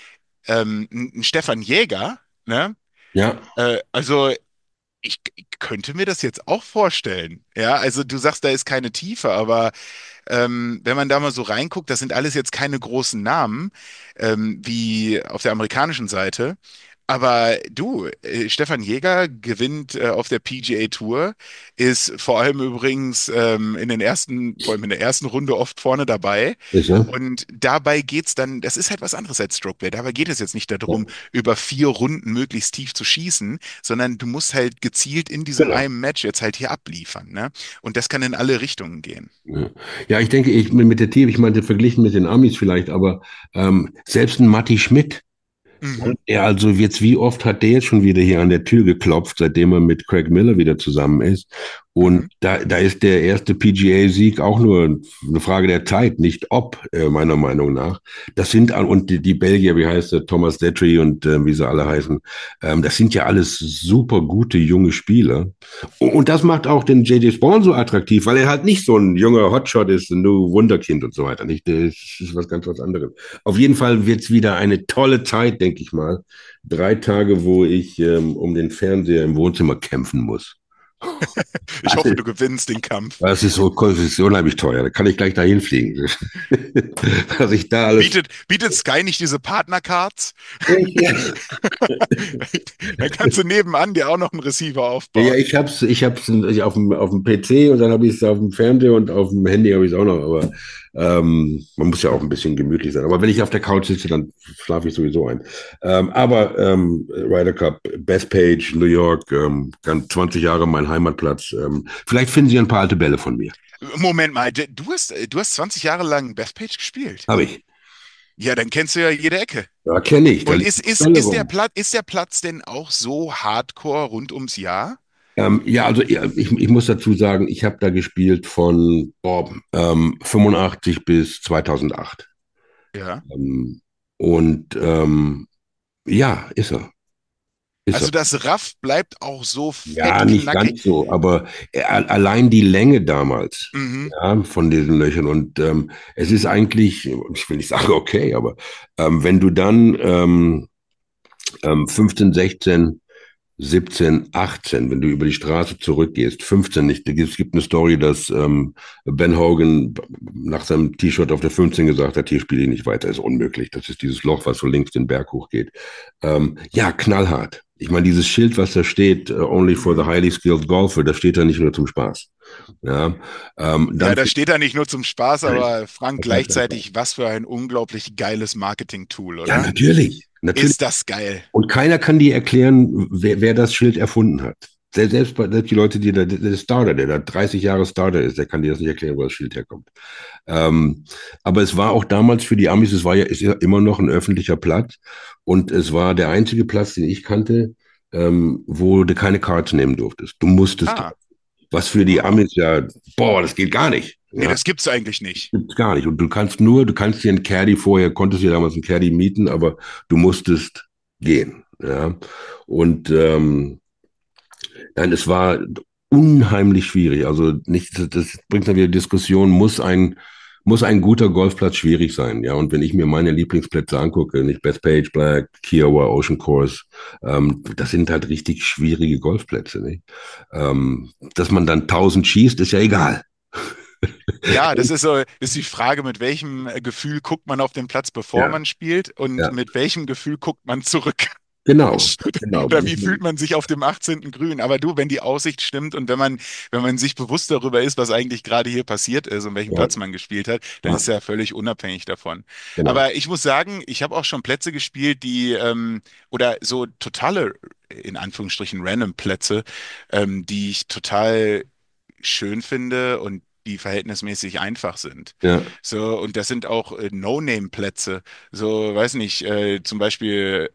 ein Stefan Jäger, ne? ja, Also, ich könnte mir das jetzt auch vorstellen. Ja, also du sagst, da ist keine Tiefe, aber wenn man da mal so reinguckt, das sind alles jetzt keine großen Namen, wie auf der amerikanischen Seite. Aber du, Stefan Jäger gewinnt auf der PGA Tour, ist vor allem übrigens vor allem in der ersten Runde oft vorne dabei. ist er. Und dabei geht's dann, das ist halt was anderes als Strokeplay. Dabei geht es jetzt nicht Ja, darum, über 4 Runden möglichst tief zu schießen, sondern du musst halt gezielt in diesem genau. einen Match jetzt halt hier abliefern, ne? Und das kann in alle Richtungen gehen. Ja, ja, ich denke, mit der Team, ich meinte verglichen mit den Amis vielleicht, aber selbst ein Matti Schmidt, Mhm. ja, also jetzt, wie oft hat der jetzt schon wieder hier an der Tür geklopft, seitdem er mit Craig Miller wieder zusammen ist? Und Mhm. da ist der erste PGA-Sieg auch nur eine Frage der Zeit, nicht ob, meiner Meinung nach. Und die Belgier, wie heißt der, Thomas Detry und wie sie alle heißen, das sind ja alles super gute junge Spieler. Und das macht auch den JJ Spawn so attraktiv, weil er halt nicht so ein junger Hotshot ist, ein nur Wunderkind und so weiter. Nicht? Das ist was anderes. Auf jeden Fall wird es wieder eine tolle Zeit, denke ich mal. 3 Tage, wo ich um den Fernseher im Wohnzimmer kämpfen muss. Ich hoffe, du gewinnst den Kampf. Das ist unheimlich teuer. Da kann ich gleich dahin fliegen. Was ich da alles. Bietet Sky nicht diese Partnercards? Ja, Dann kannst du nebenan dir auch noch einen Receiver ja, aufbauen. ich hab's auf dem PC und dann habe ich es auf dem Fernseher und auf dem Handy habe ich es auch noch. Aber man muss ja auch ein bisschen gemütlich sein. Aber wenn ich auf der Couch sitze, dann schlafe ich sowieso ein. Ryder Cup, Bethpage, New York, ganz 20 Jahre mein Heimatplatz. Vielleicht finden Sie ein paar alte Bälle von mir. Moment mal, du hast 20 Jahre lang Bethpage gespielt. Habe ich. Ja, dann kennst du ja jede Ecke. Ja, kenne ich. Da Und liegt die Bälle rum. Ist der Platz denn auch so hardcore rund ums Jahr? Ja, also ja, ich muss dazu sagen, ich habe da gespielt von 85 bis 2008. Ja. Ähm, und ja, ist er. Ist er. Also das Raff bleibt auch so Ja, nicht fettknackig. ganz so, aber allein die Länge damals, Mhm. ja, von diesen Löchern. Und es ist eigentlich, ich will nicht sagen, okay, aber wenn du dann 15, 16 17, 18, wenn du über die Straße zurückgehst, 15 nicht. Es gibt eine Story, dass Ben Hogan nach seinem T-Shirt auf der 15 gesagt hat, hier spiele ich nicht weiter, ist unmöglich. Das ist dieses Loch, was so links den Berg hochgeht. Ja, knallhart. Ich meine, dieses Schild, was da steht, only for the Mhm. highly skilled golfer, das steht da nicht nur zum Spaß. Ja, Ja, dann da steht er nicht nur zum Spaß, nein, aber Frank, auf gar keinen Fall. gleichzeitig, was für ein unglaublich geiles Marketing-Tool, Ja, oder? natürlich, natürlich. Ist das geil. Und keiner kann dir erklären, wer das Schild erfunden hat. Selbst die Leute, der Starter, der da 30 Jahre Starter ist, der kann dir das nicht erklären, wo das Schild herkommt. Ähm, aber es war auch damals für die Amis, ist ja immer noch ein öffentlicher Platz. Und es war der einzige Platz, den ich kannte, wo du keine Cards nehmen durftest. Du musstest drauf. Ah, Was für die wow. Amis ja, boah, das geht gar nicht. Nee, Ja, das gibt's eigentlich nicht. gibt's gar nicht. Und du kannst dir einen Caddy vorher, konntest dir damals einen Caddy mieten, aber du musstest gehen. Ja. Und nein, es war unheimlich schwierig. Also nicht, das bringt dann wieder Diskussion, muss ein guter Golfplatz schwierig sein. Ja, und wenn ich mir meine Lieblingsplätze angucke, nicht Bethpage, Black, Kiowa, Ocean Course, das sind halt richtig schwierige Golfplätze. Nicht? Dass man dann 1000 schießt, ist ja egal. Ja, das ist so, ist die Frage, mit welchem Gefühl guckt man auf den Platz, bevor Ja, man spielt und ja, mit welchem Gefühl guckt man zurück. genau, genau. Oder wie fühlt man sich auf dem 18. Grün? Aber du, wenn die Aussicht stimmt und wenn man sich bewusst darüber ist, was eigentlich gerade hier passiert ist und welchen Ja, Platz man gespielt hat, dann ja, ist er völlig unabhängig davon. genau. Aber ich muss sagen, ich habe auch schon Plätze gespielt, oder so totale, in Anführungsstrichen, random Plätze, die ich total schön finde und die verhältnismäßig einfach sind. Ja, So, und das sind auch No-Name-Plätze. So, weiß nicht, zum Beispiel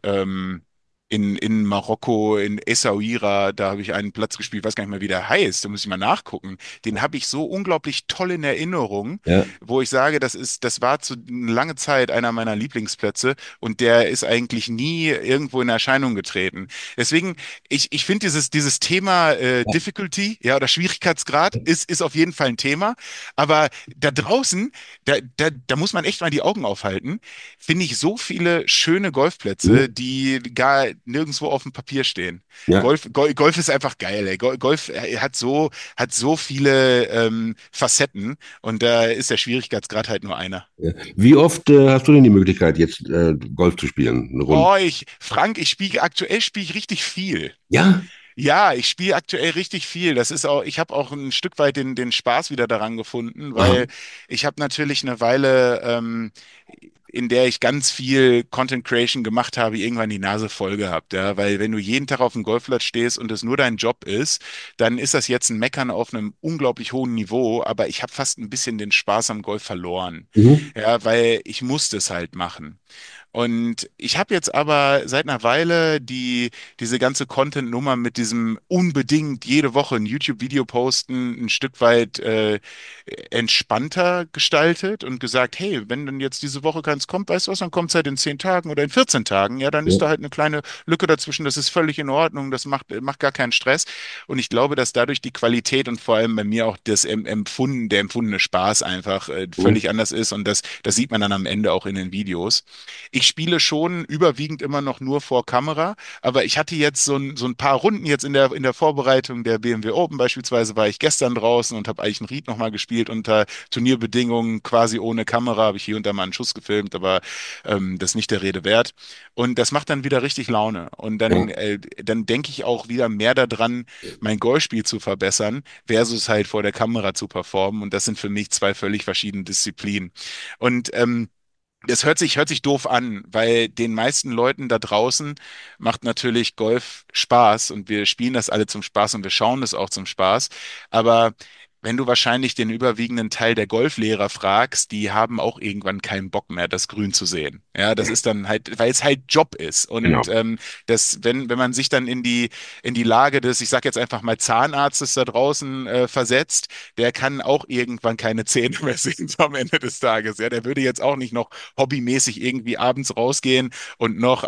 in Marokko, in Essaouira, da habe ich einen Platz gespielt, weiß gar nicht mehr, wie der heißt, da muss ich mal nachgucken. Den habe ich so unglaublich toll in Erinnerung, ja, wo ich sage, das war zu eine lange Zeit einer meiner Lieblingsplätze und der ist eigentlich nie irgendwo in Erscheinung getreten. Deswegen, ich finde dieses Thema Difficulty, ja, oder Schwierigkeitsgrad ist auf jeden Fall ein Thema. Aber da draußen, da muss man echt mal die Augen aufhalten, finde ich so viele schöne hm, Golfplätze, die gar nirgendwo auf dem Papier stehen. ja. Golf ist einfach geil, ey. Golf hat so viele Facetten und da ist der Schwierigkeitsgrad halt nur einer. Ja. Wie oft hast du denn die Möglichkeit, jetzt Golf zu spielen? Eine Runde? Oh, Frank, aktuell spiele ich richtig viel. Ja? Ja, ich spiele aktuell richtig viel. Das ist auch, ich habe auch ein Stück weit den Spaß wieder daran gefunden, Aha. weil ich habe natürlich eine Weile, in der ich ganz viel Content Creation gemacht habe, irgendwann die Nase voll gehabt, ja, weil wenn du jeden Tag auf dem Golfplatz stehst und es nur dein Job ist, dann ist das jetzt ein Meckern auf einem unglaublich hohen Niveau, aber ich habe fast ein bisschen den Spaß am Golf verloren, Mhm. ja, weil ich musste es halt machen. Und ich habe jetzt aber seit einer Weile diese ganze Content-Nummer mit diesem unbedingt jede Woche ein YouTube-Video posten ein Stück weit entspannter gestaltet und gesagt, hey, wenn dann jetzt diese Woche keins kommt, weißt du was, dann kommt es halt in 10 Tagen oder in 14 Tagen. Ja, dann Ja. ist da halt eine kleine Lücke dazwischen. Das ist völlig in Ordnung. Das macht gar keinen Stress. Und ich glaube, dass dadurch die Qualität und vor allem bei mir auch der empfundene Spaß einfach Mhm. völlig anders ist. Und das sieht man dann am Ende auch in den Videos. Ich spiele schon überwiegend immer noch nur vor Kamera, aber ich hatte jetzt so ein paar Runden jetzt in der Vorbereitung der BMW Open beispielsweise, war ich gestern draußen und habe Eichenried nochmal gespielt unter Turnierbedingungen, quasi ohne Kamera, habe ich hier und da mal einen Schuss gefilmt, aber das ist nicht der Rede wert. Und das macht dann wieder richtig Laune. Und Ja. dann denke ich auch wieder mehr daran, mein Golfspiel zu verbessern, versus halt vor der Kamera zu performen. Und das sind für mich zwei völlig verschiedene Disziplinen. Und das hört sich doof an, weil den meisten Leuten da draußen macht natürlich Golf Spaß und wir spielen das alle zum Spaß und wir schauen das auch zum Spaß. Aber wenn du wahrscheinlich den überwiegenden Teil der Golflehrer fragst, die haben auch irgendwann keinen Bock mehr, das Grün zu sehen. Ja, das ist dann halt, weil es halt Job ist. Genau. Und wenn man sich dann in die Lage des, ich sag jetzt einfach mal Zahnarztes da draußen versetzt, der kann auch irgendwann keine Zähne mehr sehen so am Ende des Tages. Ja, der würde jetzt auch nicht noch hobbymäßig irgendwie abends rausgehen und noch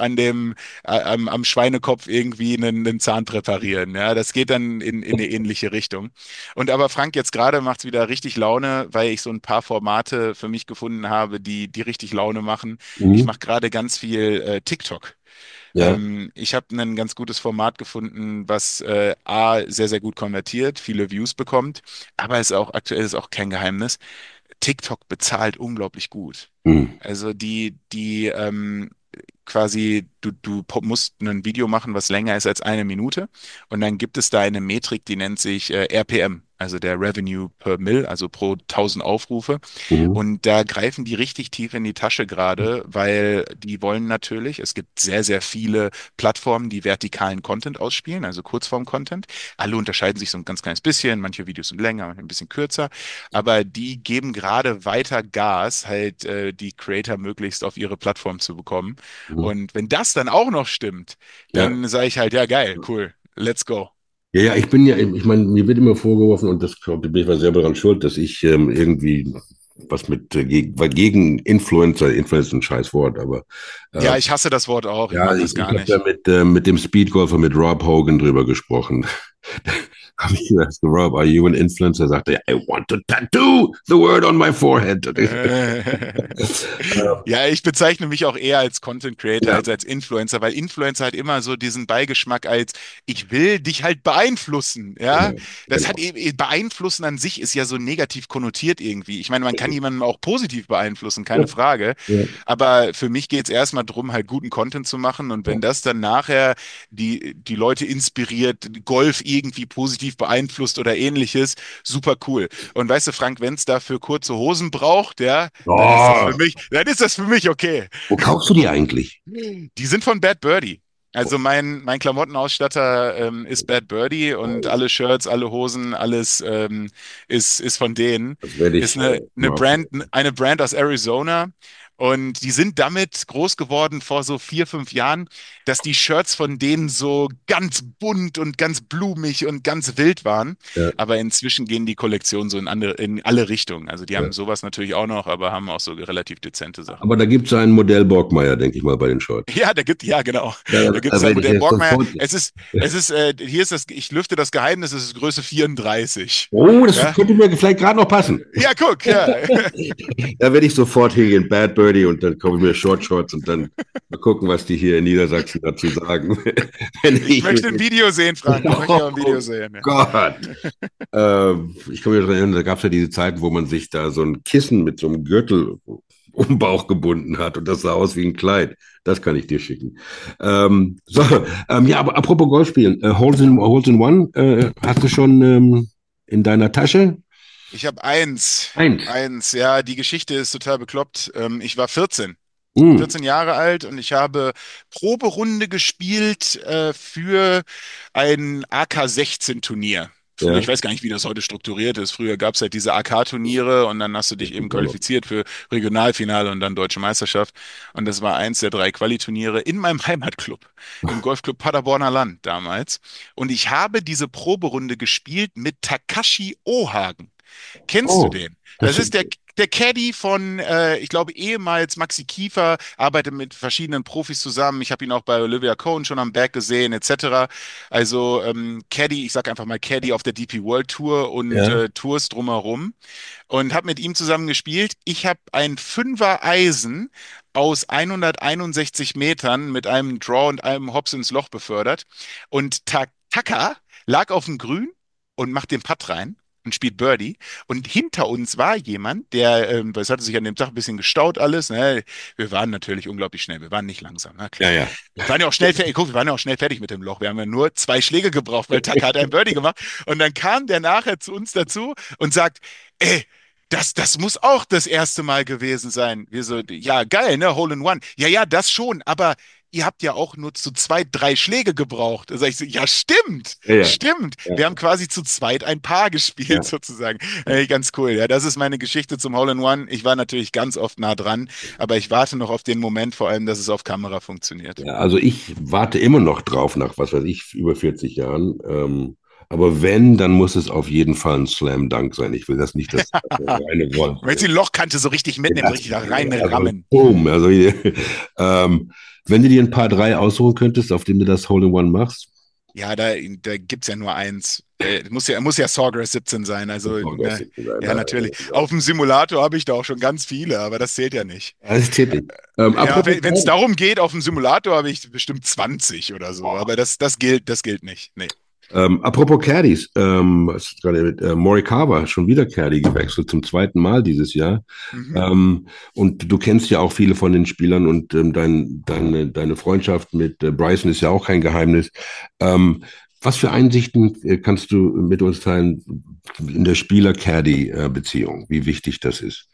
am Schweinekopf irgendwie einen Zahn präparieren. Ja, das geht dann in eine ähnliche Richtung. Und aber Frank, jetzt gerade macht's wieder richtig Laune, weil ich so ein paar Formate für mich gefunden habe, die richtig Laune machen. ich Mhm. mache gerade ganz viel TikTok. Ja. Ich habe ein ganz gutes Format gefunden, was A, sehr, sehr gut konvertiert, viele Views bekommt, aber es ist auch aktuell ist auch kein Geheimnis. TikTok bezahlt unglaublich gut. Mhm. Also die quasi, du musst ein Video machen, was länger ist als eine Minute. Und dann gibt es da eine Metrik, die nennt sich RPM, also der Revenue per Mill, also pro 1000 Aufrufe. Mhm. Und da greifen die richtig tief in die Tasche gerade, weil die wollen natürlich, es gibt sehr, sehr viele Plattformen, die vertikalen Content ausspielen, also Kurzform-Content. Alle unterscheiden sich so ein ganz kleines bisschen, manche Videos sind länger, manche ein bisschen kürzer, aber die geben gerade weiter Gas, halt die Creator möglichst auf ihre Plattform zu bekommen. Mhm. Und wenn das dann auch noch stimmt, Ja. dann sage ich halt, ja geil, cool, let's go. Ja, ja, ich bin ja, ich meine, mir wird immer vorgeworfen, und das da bin ich mal selber daran schuld, dass ich irgendwie was mit weil gegen Influencer ist ein scheiß Wort, aber äh, Ja, ich hasse das Wort auch, ich ja, mag das ich gar habe da nicht. mit dem Speedgolfer, mit Rob Hogan drüber gesprochen. Habe ich gesagt, Rob, are you an influencer? Er sagte, I want to tattoo the word on my forehead. Ja, ich bezeichne mich auch eher als Content Creator Ja, als Influencer, weil Influencer hat immer so diesen Beigeschmack als ich will dich halt beeinflussen, ja. genau, Das hat genau. eben beeinflussen an sich ist ja so negativ konnotiert irgendwie. Ich meine, man kann jemanden auch positiv beeinflussen, Ja, keine Frage. ja, Aber für mich geht es erstmal darum, halt guten Content zu machen. Und wenn ja. das dann nachher die Leute inspiriert, Golf irgendwie positiv beeinflusst oder ähnliches, super cool. Und weißt du, Frank, wenn es dafür kurze Hosen braucht, ja, Oh, dann ist das für mich okay. wo kaufst du die eigentlich? Die sind von Bad Birdie. Also mein Klamottenausstatter ist Bad Birdie und alle Shirts, alle Hosen, alles ist von denen. Das werde Ist ich eine mal auf. Brand aus Arizona. Und die sind damit groß geworden vor so 4, 5 Jahren, dass die Shirts von denen so ganz bunt und ganz blumig und ganz wild waren. Ja, Aber inzwischen gehen die Kollektionen so in alle Richtungen. Also die ja. haben sowas natürlich auch noch, aber haben auch so relativ dezente Sachen. Aber da gibt es ein Modell Borgmeier, denke ich mal, bei den Shorts. Ja, genau. Ja, Da gibt da es ein werde ich Modell jetzt Borgmeier. sofort. Hier ist das, ich lüfte das Geheimnis, es ist Größe 34. Oh, das Ja, könnte mir vielleicht gerade noch passen. ja, guck, ja. Da werde ich sofort hingehen, Bad Birdie, und dann kaufe ich mir Short Shorts und dann mal gucken, was die hier in Niedersachsen dazu sagen. Wenn Ich ich mit möchte ein den Video sehen, Frank. Ich möchte auch ein Video Oh sehen. Gott. Ich kann mich daran erinnern, da gab es ja diese Zeiten, wo man sich da so ein Kissen mit so einem Gürtel um den Bauch gebunden hat und das sah aus wie ein Kleid. Das kann ich dir schicken. So, ja, aber apropos Golfspielen, Holes in One, hast du schon in deiner Tasche? Ich habe eins. Eins. Eins, ja, die Geschichte ist total bekloppt. Ich war 14. Hm, 14 Jahre alt und ich habe Proberunde gespielt für ein AK-16-Turnier. Früher, ich ja. weiß gar nicht, wie das heute strukturiert ist. Früher gab es halt diese AK-Turniere und dann hast du Das dich eben gibt's auch noch. qualifiziert für Regionalfinale und dann Deutsche Meisterschaft. Und das war eins der drei Qualiturniere in meinem Heimatclub, im Golfclub Paderborner Land damals. Und ich habe diese Proberunde gespielt mit Takashi Ohagen. Kennst du Oh, den? das Das ist der Caddy von, ich glaube, ehemals Maxi Kiefer, arbeitet mit verschiedenen Profis zusammen. Ich habe ihn auch bei Olivia Cohn schon am Berg gesehen, etc. Also Caddy, ich sage einfach mal Caddy auf der DP World Tour und ja. Tours drumherum und habe mit ihm zusammen gespielt. Ich habe ein Fünfer Eisen aus 161 Metern mit einem Draw und einem Hops ins Loch befördert und Taka lag auf dem Grün und macht den Putt rein und spielt Birdie. Und hinter uns war jemand, der, es hatte sich an dem Tag ein bisschen gestaut alles. Ne? Wir waren natürlich unglaublich schnell. Wir waren nicht langsam, na Ja, klar. ja. Wir waren ja auch schnell fertig. Guck, wir waren ja auch schnell fertig mit dem Loch. Wir haben ja nur 2 Schläge gebraucht, weil Tucker hat ein Birdie gemacht. Und dann kam der nachher zu uns dazu und sagt, ey, das muss auch das erste Mal gewesen sein. Wir so, ja, geil, ne? Hole in One. Ja, ja, das schon, aber ihr habt ja auch nur zu zweit 3 Schläge gebraucht. Da sag ich so, ja, stimmt, Ja, ja. stimmt. Ja, Wir haben quasi zu zweit ein Paar gespielt, ja. sozusagen. Ganz cool. Ja, das ist meine Geschichte zum Hole in One. Ich war natürlich ganz oft nah dran, aber ich warte noch auf den Moment, vor allem, dass es auf Kamera funktioniert. Ja, also ich warte immer noch drauf nach, was weiß ich, über 40 Jahren. Aber wenn, dann muss es auf jeden Fall ein Slam Dunk sein. Ich will das nicht, dass das eine Wolf Wenn sie die ist. Lochkante so richtig mitnehmen, Ja, so richtig da also, reinrammen. boom. Also, ähm, wenn du dir ein paar drei aussuchen könntest, auf dem du das Hole in One machst. Ja, da gibt's ja nur eins. Muss ja Sawgrass 17 sein. Das Also, soll das ne, nicht sein. ja, Nein, natürlich. nein, Auf dem Simulator habe ich da auch schon ganz viele, aber das zählt ja nicht. das ist tippig. Ja, Apropos wenn es Pferde. darum geht, auf dem Simulator habe ich bestimmt 20 oder so, aber das gilt nicht. Nee. Apropos Caddies, was ist gerade mit Morikawa schon wieder Caddy gewechselt, zum zweiten Mal dieses Jahr. Mhm. Und du kennst ja auch viele von den Spielern und deine Freundschaft mit Bryson ist ja auch kein Geheimnis. Was für Einsichten kannst du mit uns teilen in der Spieler-Caddy-Beziehung? Wie wichtig das ist?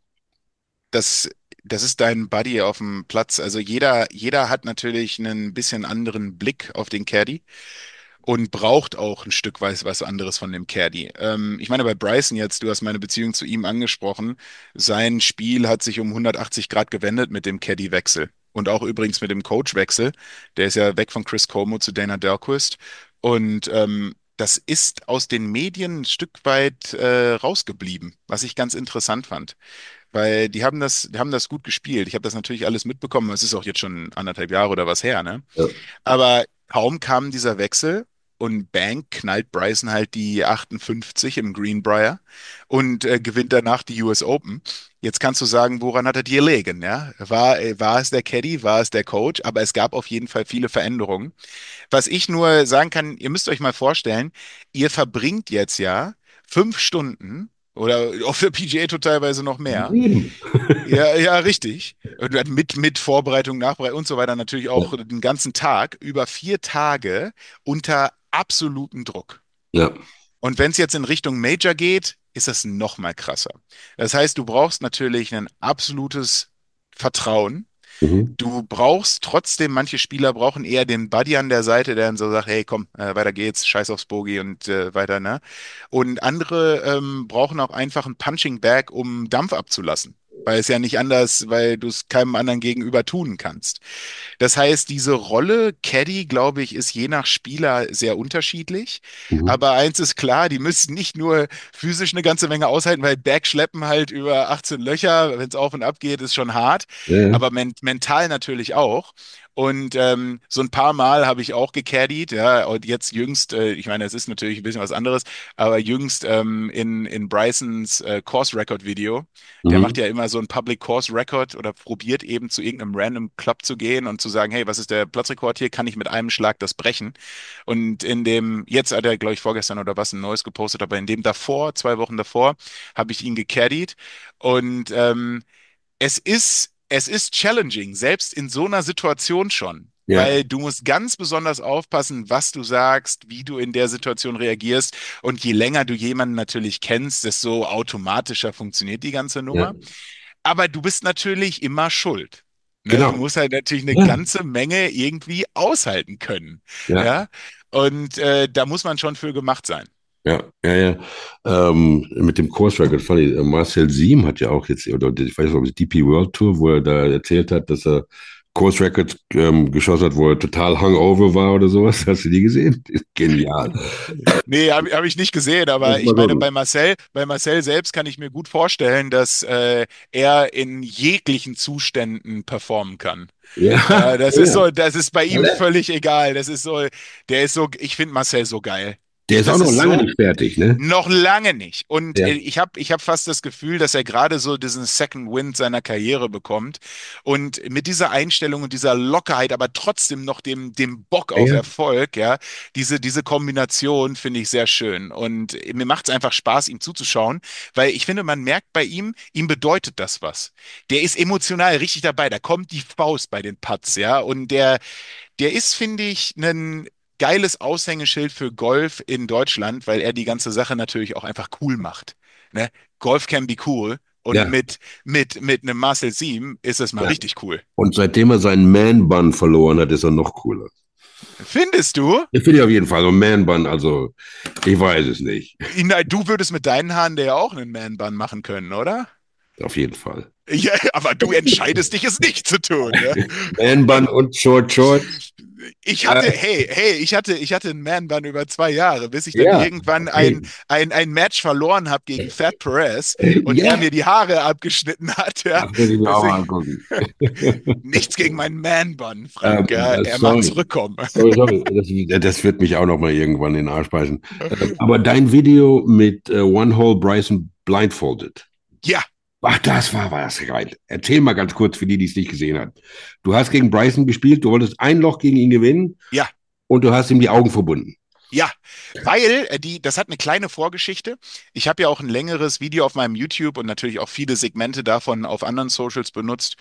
Das, das ist dein Buddy auf dem Platz. Also jeder hat natürlich einen bisschen anderen Blick auf den Caddy und braucht auch ein Stück weit was anderes von dem Caddy. Ich meine, bei Bryson jetzt, du hast meine Beziehung zu ihm angesprochen, sein Spiel hat sich um 180 Grad gewendet mit dem Caddy-Wechsel. Und auch übrigens mit dem Coach-Wechsel. Der ist ja weg von Chris Como zu Dana Dahlquist. Und das ist aus den Medien ein Stück weit rausgeblieben, was ich ganz interessant fand. Weil die haben das gut gespielt. Ich habe das natürlich alles mitbekommen. Es ist auch jetzt schon 1,5 Jahre oder was her, ne? Ja. Aber kaum kam dieser Wechsel und bang, knallt Bryson halt die 58 im Greenbrier und gewinnt danach die US Open. Jetzt kannst du sagen, woran hat er dir gelegen, ja? War es der Caddy, war es der Coach? Aber es gab auf jeden Fall viele Veränderungen. Was ich nur sagen kann, ihr müsst euch mal vorstellen, ihr verbringt jetzt ja 5 Stunden oder auf der PGA Tour teilweise noch mehr. Leben. Ja, ja, richtig. Und dann mit Vorbereitung, Nachbereitung und so weiter natürlich Ja, auch den ganzen Tag, über 4 Tage unter absolutem Druck. ja. Und wenn es jetzt in Richtung Major geht, ist das noch mal krasser. Das heißt, du brauchst natürlich ein absolutes Vertrauen. Mhm. Du brauchst trotzdem, manche Spieler brauchen eher den Buddy an der Seite, der dann so sagt, hey, komm, weiter geht's, scheiß aufs Bogey und weiter, ne? Und andere brauchen auch einfach ein Punching Bag, um Dampf abzulassen. Weil es ja nicht anders, weil du es keinem anderen gegenüber tun kannst. Das heißt, diese Rolle Caddy, glaube ich, ist je nach Spieler sehr unterschiedlich. Mhm. Aber eins ist klar, die müssen nicht nur physisch eine ganze Menge aushalten, weil Bergschleppen halt über 18 Löcher, wenn es auf und ab geht, ist schon hart. Ja, ja. Aber mental natürlich auch. Und so ein paar Mal habe ich auch gecaddied, ja, und jetzt jüngst, ich meine, es ist natürlich ein bisschen was anderes, aber jüngst in Brysons Course Record Video, der macht Mhm. ja immer so ein Public Course Record oder probiert eben zu irgendeinem random Club zu gehen und zu sagen, hey, was ist der Platzrekord hier? Kann ich mit einem Schlag das brechen? Und jetzt hat er, glaube ich, vorgestern oder was, ein neues gepostet, aber in dem davor, 2 Wochen davor, habe ich ihn gecaddied und es ist challenging, selbst in so einer Situation schon. Ja, Weil du musst ganz besonders aufpassen, was du sagst, wie du in der Situation reagierst. Und je länger du jemanden natürlich kennst, desto automatischer funktioniert die ganze ja, Nummer. Aber du bist natürlich immer schuld. Ne? Du genau. musst halt natürlich eine Ja, ganze Menge irgendwie aushalten können. ja, Ja. Und da muss man schon für gemacht sein. ja, ja, ja. Mit dem Course Record fand ich, Marcel Siem hat ja auch jetzt, oder ich weiß nicht, ob es DP World Tour, wo er da erzählt hat, dass er Course Records geschossen hat, wo er total hungover war oder sowas. Hast du die gesehen? Genial. Nee, hab ich nicht gesehen, Muss aber ich mal meine, gucken. bei Marcel selbst kann ich mir gut vorstellen, dass er in jeglichen Zuständen performen kann. Ja, Ja, das ist ja. so, das ist bei ihm völlig egal. Ich finde Marcel so geil. Der ist auch Das noch ist lange so nicht fertig, ne? noch lange nicht. Und Ja, ich hab fast das Gefühl, dass er gerade so diesen Second Wind seiner Karriere bekommt. Und mit dieser Einstellung und dieser Lockerheit, aber trotzdem noch dem Bock ja, auf ja. Erfolg, ja, diese Kombination finde ich sehr schön. Und mir macht es einfach Spaß, ihm zuzuschauen, weil ich finde, man merkt bei ihm bedeutet das was. Der ist emotional richtig dabei. Da kommt die Faust bei den Putts, ja. Und der ist, finde ich, ein geiles Aushängeschild für Golf in Deutschland, weil er die ganze Sache natürlich auch einfach cool macht. Ne? Golf can be cool. Und Ja, mit einem Marcel Siem ist es mal ja. richtig cool. Und seitdem er seinen Man-Bun verloren hat, ist er noch cooler. Findest du? Ich finde ich auf jeden Fall so ein Man-Bun, also ich weiß es nicht. Na, du würdest mit deinen Haaren der ja auch einen Man-Bun machen können, oder? Auf jeden Fall. Ja, aber du entscheidest dich, es nicht zu tun. Ne? Man-Bun und Short Shorts. Ich hatte einen Man-Bun über 2 Jahre, bis ich dann Ja, irgendwann hey, ein Match verloren habe gegen Fat Perez und er ja, mir die Haare abgeschnitten hat, ja. das muss ich mir Dass auch mal ich, angucken. nichts gegen meinen Man-Bun, Frank, ja. Er mag Sorry. zurückkommen. Sorry. Das wird mich auch noch mal irgendwann in den Arsch beißen. Aber dein Video mit One Hole Bryson Blindfolded. Ja, Ach, das war was geil. Erzähl mal ganz kurz für die, die es nicht gesehen haben. Du hast gegen Bryson gespielt, du wolltest ein Loch gegen ihn gewinnen ja. und du hast ihm die Augen verbunden. Ja, weil das hat eine kleine Vorgeschichte. Ich habe ja auch ein längeres Video auf meinem YouTube und natürlich auch viele Segmente davon auf anderen Socials benutzt,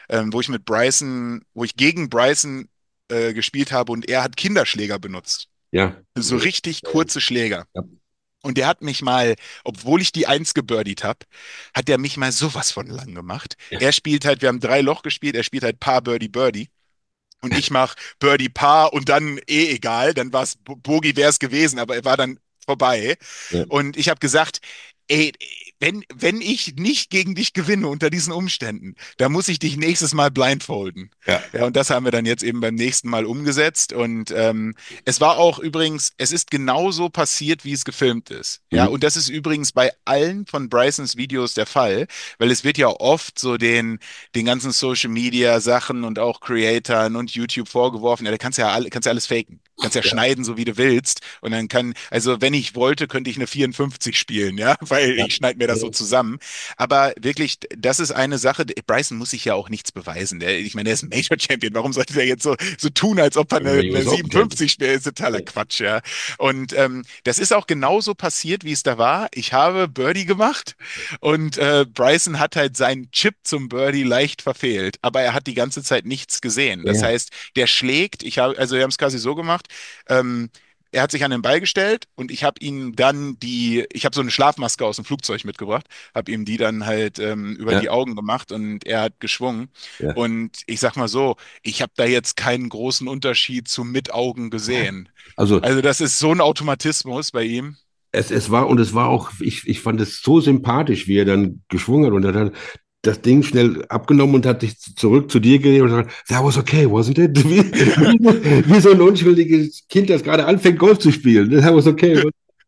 wo ich gegen Bryson gespielt habe und er hat Kinderschläger benutzt. Ja. So richtig kurze Schläger. Ja. Und der hat mich mal, obwohl ich die Eins gebirdied habe, hat der mich mal sowas von lang gemacht. Er spielt halt, wir haben 3 Loch gespielt, er spielt halt Paar Birdie Birdie. Und ich mach Birdie Paar und dann egal, dann war es Bogey wäre es gewesen, aber er war dann vorbei. Ja. Und ich habe gesagt, ey, wenn ich nicht gegen dich gewinne unter diesen Umständen, dann muss ich dich nächstes Mal blindfolden. Ja. Ja, und das haben wir dann jetzt eben beim nächsten Mal umgesetzt. Und es war auch übrigens, es ist genauso passiert, wie es gefilmt ist. Ja, Mhm. und das ist übrigens bei allen von Brysons Videos der Fall, weil es wird ja oft so den ganzen Social Media Sachen und auch Creatoren und YouTube vorgeworfen, ja, da kannst ja alles faken. Kannst ja Ja. schneiden, so wie du willst. Und dann also wenn ich wollte, könnte ich eine 54 spielen, ja, weil Ja. ich schneide mir das so zusammen. Aber wirklich, das ist eine Sache, Bryson muss sich ja auch nichts beweisen. Ich meine, der ist ein Major Champion. Warum sollte der jetzt so tun, als ob er eine US Open Champion. 57 spielt? Das ist totaler Quatsch, ja. Und das ist auch genauso passiert, wie es da war. Ich habe Birdie gemacht und Bryson hat halt seinen Chip zum Birdie leicht verfehlt, aber er hat die ganze Zeit nichts gesehen. Ja. Das Ja. heißt, der schlägt, also wir haben es quasi so gemacht, ähm, er hat sich an den Ball gestellt und ich habe ihm dann ich habe so eine Schlafmaske aus dem Flugzeug mitgebracht, habe ihm die dann halt über Ja. die Augen gemacht und er hat geschwungen. Ja. Und ich sag mal so, ich habe da jetzt keinen großen Unterschied zu mit Augen gesehen. Also Also das ist so ein Automatismus bei ihm. es war auch, ich fand es so sympathisch, wie er dann geschwungen hat und er hat das Ding schnell abgenommen und hat sich zurück zu dir gedreht und gesagt, that was okay, wasn't it? Wie so ein unschuldiges Kind, das gerade anfängt, Golf zu spielen. That was okay.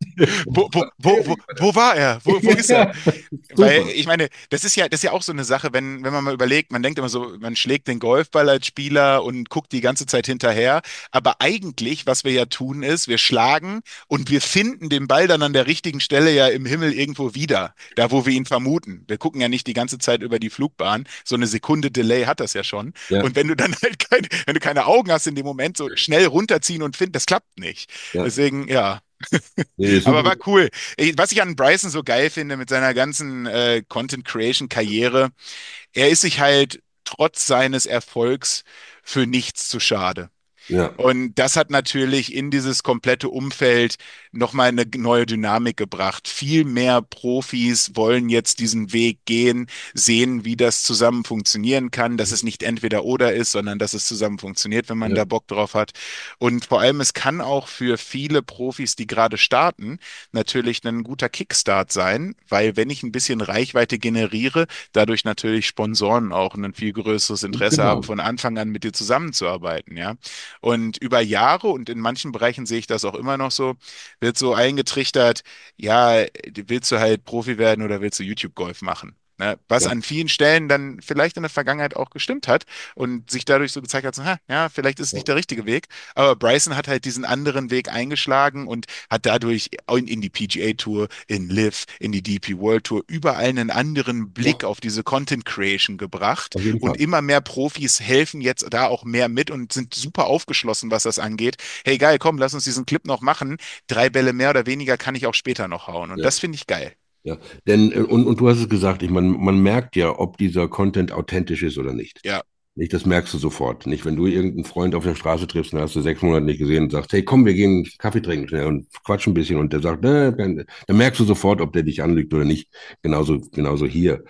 Wo war er? Wo ist er? Ja, Weil super. ich meine, das ist ja auch so eine Sache, wenn man mal überlegt, man denkt immer so, man schlägt den Golfball als Spieler und guckt die ganze Zeit hinterher. Aber eigentlich, was wir ja tun, ist, wir schlagen und wir finden den Ball dann an der richtigen Stelle ja im Himmel irgendwo wieder, da wo wir ihn vermuten. Wir gucken ja nicht die ganze Zeit über die Flugbahn. So eine Sekunde Delay hat das ja schon. Ja, Und wenn du dann halt wenn du keine Augen hast in dem Moment, so schnell runterziehen und finden, das klappt nicht. ja. Deswegen, ja. Nee, Aber super. war cool. Was ich an Bryson so geil finde mit seiner ganzen Content Creation Karriere, er ist sich halt trotz seines Erfolgs für nichts zu schade. Ja, Und das hat natürlich in dieses komplette Umfeld nochmal eine neue Dynamik gebracht. Viel mehr Profis wollen jetzt diesen Weg gehen, sehen, wie das zusammen funktionieren kann, dass es nicht entweder oder ist, sondern dass es zusammen funktioniert, wenn man ja, da Bock drauf hat. Und vor allem, es kann auch für viele Profis, die gerade starten, natürlich ein guter Kickstart sein, weil wenn ich ein bisschen Reichweite generiere, dadurch natürlich Sponsoren auch ein viel größeres Interesse haben, genau. von Anfang an mit dir zusammenzuarbeiten, ja. Und über Jahre, und in manchen Bereichen sehe ich das auch immer noch so, wird so eingetrichtert, ja, willst du halt Profi werden oder willst du YouTube-Golf machen? Ne? Was Ja, an vielen Stellen dann vielleicht in der Vergangenheit auch gestimmt hat und sich dadurch so gezeigt hat, so, ha, ja, vielleicht ist es ja, nicht der richtige Weg. Aber Bryson hat halt diesen anderen Weg eingeschlagen und hat dadurch in die PGA Tour, in Live, in die DP World Tour, überall einen anderen ja, Blick auf diese Content Creation gebracht. auf jeden Und Fall. immer mehr Profis helfen jetzt da auch mehr mit und sind super aufgeschlossen, was das angeht. Hey, geil, komm, lass uns diesen Clip noch machen. 3 Bälle mehr oder weniger kann ich auch später noch hauen. Und Ja, das finde ich geil. ja. Denn, und du hast es gesagt, man merkt ja, ob dieser Content authentisch ist oder nicht. Ja, Nicht, das merkst du sofort. Nicht, wenn du irgendeinen Freund auf der Straße triffst, den hast du 6 Monate nicht gesehen und sagst, hey, komm, wir gehen Kaffee trinken schnell und quatschen ein bisschen und der sagt, dann merkst du sofort, ob der dich anlügt oder nicht. Genauso hier.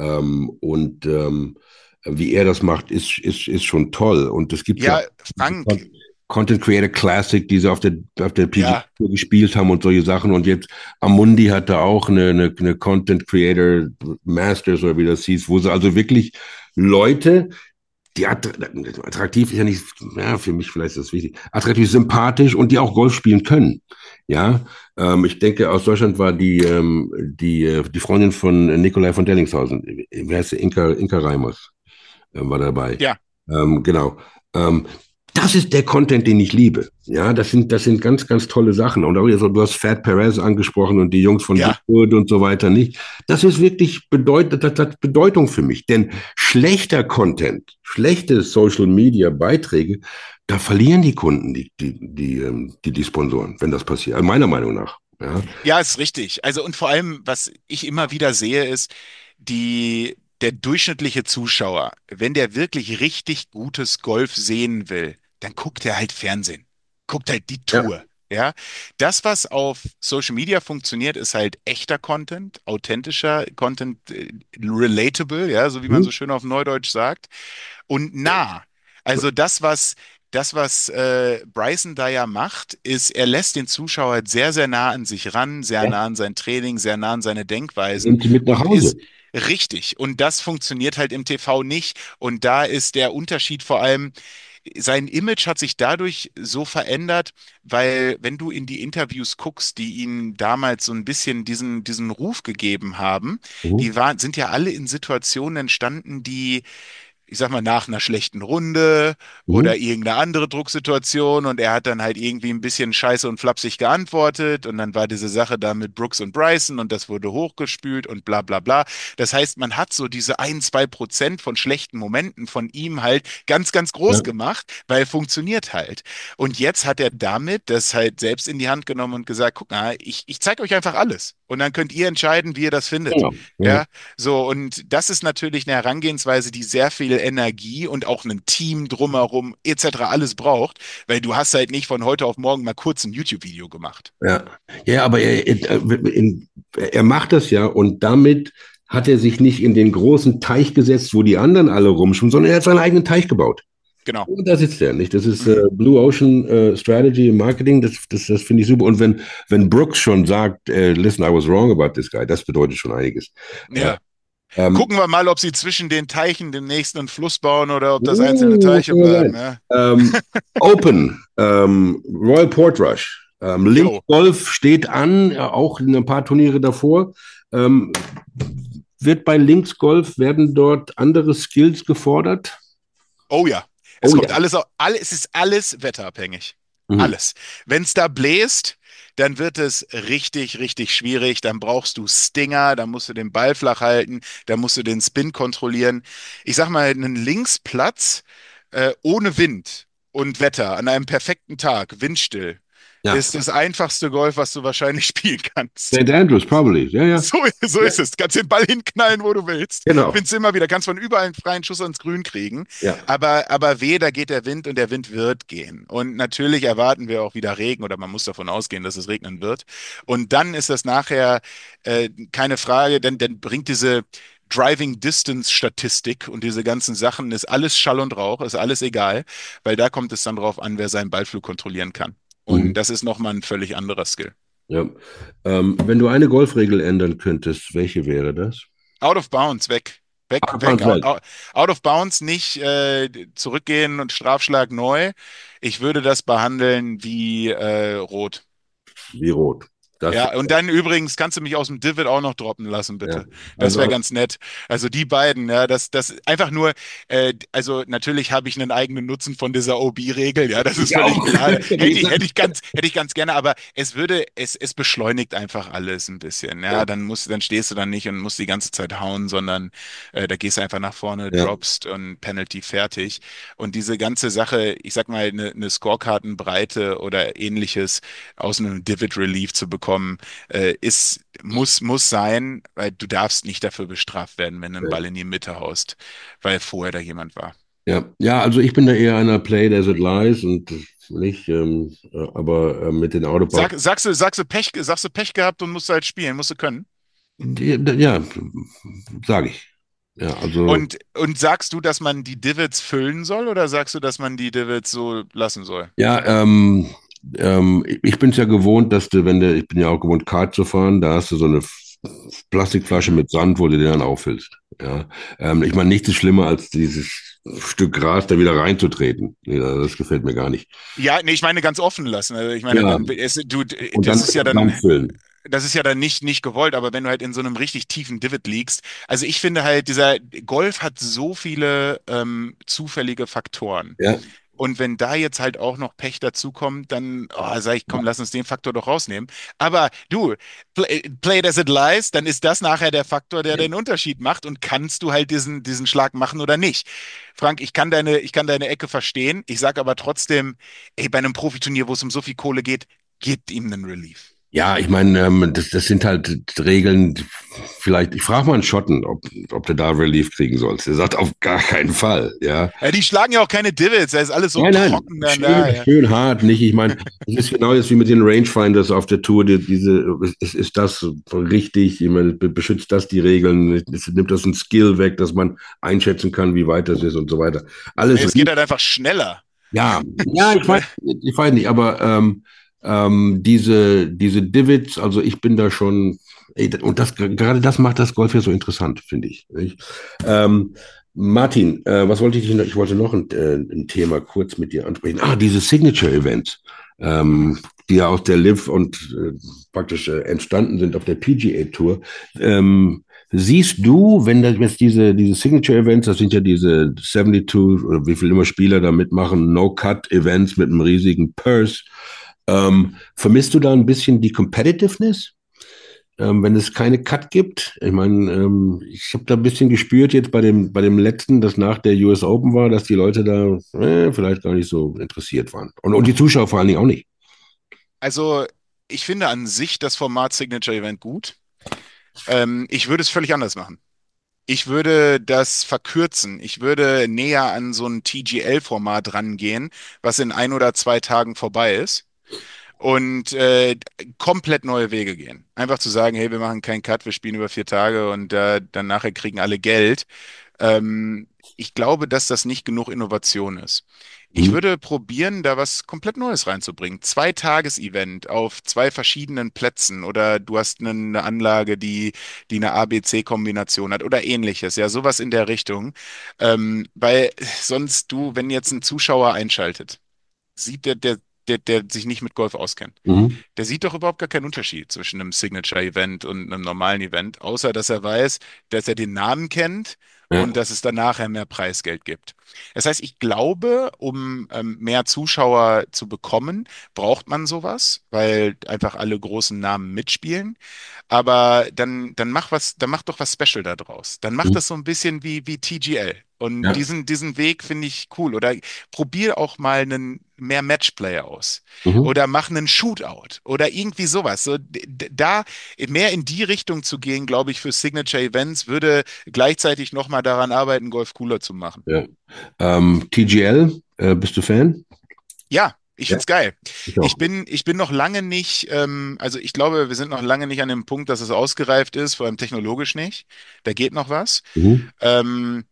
Wie er das macht, ist schon toll. Und es gibt ja ja, auch diese Frank, Content Creator Classic, die sie auf der PGA ja. Tour gespielt haben und solche Sachen. Und jetzt Amundi hat da auch eine Content Creator Masters oder wie das hieß, wo sie also wirklich Leute die attraktiv ist ja nicht, ja, für mich vielleicht ist das wichtig, attraktiv, sympathisch und die auch Golf spielen können. Ja, ich denke, aus Deutschland war die Freundin von Nikolai von Dellingshausen, wie heißt sie, Inka Reimers, war dabei. Ja, Genau. Ähm, Das ist der Content, den ich liebe. Ja, das sind ganz, ganz tolle Sachen. Und auch so, du hast Fat Perez angesprochen und die Jungs von ja. Goodwood und so weiter nicht. Das ist wirklich das hat Bedeutung für mich. Denn schlechter Content, schlechte Social Media Beiträge, da verlieren die Kunden die Sponsoren, wenn das passiert. Also meiner Meinung nach. Ja. Ja, ist richtig. Also und vor allem, was ich immer wieder sehe, ist, der durchschnittliche Zuschauer, wenn der wirklich richtig gutes Golf sehen will, dann guckt er halt Fernsehen, guckt halt die Ja. Tour. Ja, das, was auf Social Media funktioniert, ist halt echter Content, authentischer Content, relatable, ja, so wie man Mhm. so schön auf Neudeutsch sagt, und nah. Also das, was Bryson da ja macht, ist, er lässt den Zuschauer halt sehr, sehr nah an sich ran, sehr Ja. nah an sein Training, sehr nah an seine Denkweisen Nimmt sie mit nach und Hause. ist richtig. Und das funktioniert halt im TV nicht. Und da ist der Unterschied vor allem, sein Image hat sich dadurch so verändert, weil wenn du in die Interviews guckst, die ihm damals so ein bisschen diesen Ruf gegeben haben, Mhm. sind ja alle in Situationen entstanden, die ich sag mal, nach einer schlechten Runde oder Mhm. irgendeine andere Drucksituation und er hat dann halt irgendwie ein bisschen scheiße und flapsig geantwortet und dann war diese Sache da mit Brooks und Bryson und das wurde hochgespült und bla bla bla. Das heißt, man hat so diese 1, 2% von schlechten Momenten von ihm halt ganz, ganz Ja. groß gemacht, weil funktioniert halt. Und jetzt hat er damit das halt selbst in die Hand genommen und gesagt, guck mal, ich zeige euch einfach alles und dann könnt ihr entscheiden, wie ihr das findet. Genau. Ja. Ja, so, und das ist natürlich eine Herangehensweise, die sehr viel Energie und auch ein Team drumherum etc. alles braucht, weil du hast halt nicht von heute auf morgen mal kurz ein YouTube-Video gemacht. Ja, ja, aber er macht das ja und damit hat er sich nicht in den großen Teich gesetzt, wo die anderen alle rumschwimmen, sondern er hat seinen eigenen Teich gebaut. Genau. Und da sitzt er nicht. Das ist Mhm. Blue Ocean Strategy im Marketing. Das finde ich super. Und wenn Brooks schon sagt, listen, I was wrong about this guy, das bedeutet schon einiges. Äh, Ja. ähm, Gucken wir mal, ob sie zwischen den Teichen demnächst einen Fluss bauen oder ob das einzelne Teiche kann ja bleiben. sein. Ja. Open, Royal Portrush. Link Jo. Golf steht an, auch in ein paar Turniere davor. Ähm, Wird bei Links Golf, werden dort andere Skills gefordert? Oh ja. Es Oh kommt ja. es ist alles wetterabhängig. Mhm. Alles. Wenn es da bläst, dann wird es richtig, richtig schwierig. Dann brauchst du Stinger, dann musst du den Ball flach halten, dann musst du den Spin kontrollieren. Ich sag mal, einen Linksplatz ohne Wind und Wetter an einem perfekten Tag, windstill, Ja. ist das einfachste Golf, was du wahrscheinlich spielen kannst. St. Andrews, probably. Ja, ja. So Ja, ist es. Kannst den Ball hinknallen, wo du willst. genau. Findest immer wieder, kannst von überall einen freien Schuss ans Grün kriegen. Ja. Aber weh, da geht der Wind und der Wind wird gehen. Und natürlich erwarten wir auch wieder Regen oder man muss davon ausgehen, dass es regnen wird. Und dann ist das nachher keine Frage, denn dann bringt diese Driving Distance Statistik und diese ganzen Sachen, ist alles Schall und Rauch, ist alles egal, weil da kommt es dann drauf an, wer seinen Ballflug kontrollieren kann. Und Mhm. das ist nochmal ein völlig anderer Skill. Ja. Wenn du eine Golfregel ändern könntest, welche wäre das? Out of bounds, weg. Weg, weg, Abfahrens weg. out of bounds, nicht zurückgehen und Strafschlag neu. Ich würde das behandeln wie rot. Wie rot. Das, Ja, und dann übrigens kannst du mich aus dem Divid auch noch droppen lassen, ja. bitte. Das wäre Also, ganz nett. Also die beiden, ja, das einfach nur, also natürlich habe ich einen eigenen Nutzen von dieser OB-Regel, ja, das ist ich völlig auch. klar. Wie gesagt, Hätte ich ganz gerne, aber es beschleunigt einfach alles ein bisschen, ja. ja, Dann stehst du dann nicht und musst die ganze Zeit hauen, sondern da gehst du einfach nach vorne, ja, droppst und Penalty fertig. Und diese ganze Sache, ich sag mal, eine Scorekartenbreite oder ähnliches aus einem Divid Relief zu bekommen, muss sein, weil du darfst nicht dafür bestraft werden, wenn du einen ja. Ball in die Mitte haust, weil vorher da jemand war. Ja, ja, also ich bin da eher einer Play it as it lies und nicht, aber mit den Autobahnen. Sagst du Pech gehabt und musst halt spielen, musst du können. Ja, sage ich. Ja, also, Und sagst du, dass man die Divots füllen soll oder sagst du, dass man die Divots so lassen soll? ja, ich bin es ja gewohnt, ich bin ja auch gewohnt, Kart zu fahren, da hast du so eine Plastikflasche Mhm. mit Sand, wo du den dann auffüllst. Ja, ich meine, nichts ist schlimmer als dieses Stück Gras da wieder reinzutreten. Ja, das gefällt mir gar nicht. Ja, nee, ich meine ganz offen lassen. Also ich meine, Ja, und dann das mit ist ja dem Sand dann, füllen. das ist ja dann nicht gewollt, aber wenn du halt in so einem richtig tiefen Divot liegst, also ich finde halt, dieser Golf hat so viele zufällige Faktoren. Ja, Und wenn da jetzt halt auch noch Pech dazukommt, dann sag ich, komm, lass uns den Faktor doch rausnehmen. Aber du, play it as it lies, dann ist das nachher der Faktor, der den Unterschied macht und kannst du halt diesen Schlag machen oder nicht. Frank, ich kann deine Ecke verstehen. Ich sage aber trotzdem, ey, bei einem Profiturnier, wo es um so viel Kohle geht, gebt ihm einen Relief. ja, ich meine, das sind halt Regeln. Vielleicht, ich frage mal einen Schotten, ob du da Relief kriegen sollst. Der sagt auf gar keinen Fall. Ja, Ja, die schlagen ja auch keine Divots, da ist alles so nein, trocken dann schön, da. Ja. schön hart, nicht? Ich meine, es ist genau jetzt wie mit den Rangefinders auf der Tour. Ist das richtig? Ich meine, beschützt das die Regeln? Nimmt das ein Skill weg, dass man einschätzen kann, wie weit das ist und so weiter? Nee, Alles es geht halt einfach schneller. ja, ja, ich weiß nicht, aber diese Divots, also ich bin da schon, ey, und gerade das macht das Golf ja so interessant, finde ich. Nicht? Martin, was wollte ich noch? Ich wollte noch ein Thema kurz mit dir ansprechen. Ah, diese Signature Events, die ja aus der Live und praktisch entstanden sind auf der PGA Tour. Siehst du, wenn das jetzt diese Signature-Events, das sind ja diese 72 oder wie viel immer Spieler da mitmachen, No-Cut-Events mit einem riesigen Purse, vermisst du da ein bisschen die Competitiveness, wenn es keine Cut gibt? Ich meine, ich habe da ein bisschen gespürt jetzt bei dem letzten, das nach der US Open war, dass die Leute da vielleicht gar nicht so interessiert waren. Und die Zuschauer vor allen Dingen auch nicht. Also, ich finde an sich das Format Signature Event gut. Ich würde es völlig anders machen. Ich würde das verkürzen. Ich würde näher an so ein TGL-Format rangehen, was in 1 oder 2 Tagen vorbei ist. Und komplett neue Wege gehen. Einfach zu sagen, hey, wir machen keinen Cut, wir spielen über 4 Tage und dann nachher kriegen alle Geld. Ich glaube, dass das nicht genug Innovation ist. Ich Hm? würde probieren, da was komplett Neues reinzubringen. 2-Tages-Event auf 2 verschiedenen Plätzen oder du hast eine Anlage, die eine A-B-C-Kombination hat oder ähnliches. Ja, sowas in der Richtung. Weil sonst wenn jetzt ein Zuschauer einschaltet, sieht der sich nicht mit Golf auskennt. Mhm. Der sieht doch überhaupt gar keinen Unterschied zwischen einem Signature-Event und einem normalen Event, außer dass er weiß, dass er den Namen kennt Ja, und dass es dann nachher mehr Preisgeld gibt. Das heißt, ich glaube, um mehr Zuschauer zu bekommen, braucht man sowas, weil einfach alle großen Namen mitspielen. Aber dann mach doch was Special da draus. Dann mach mhm. das so ein bisschen wie TGL. Und Ja. diesen Weg finde ich cool. Oder probier auch mal mehr Matchplay aus. Mhm. Oder mach einen Shootout. Oder irgendwie sowas. So, da mehr in die Richtung zu gehen, glaube ich, für Signature Events würde gleichzeitig nochmal daran arbeiten, Golf cooler zu machen. Ja. TGL, bist du Fan? Ja, ich Ja, find's geil. ich auch. Ich bin noch lange nicht, also ich glaube, wir sind noch lange nicht an dem Punkt, dass es ausgereift ist, vor allem technologisch nicht. Da geht noch was. Mhm. Ähm,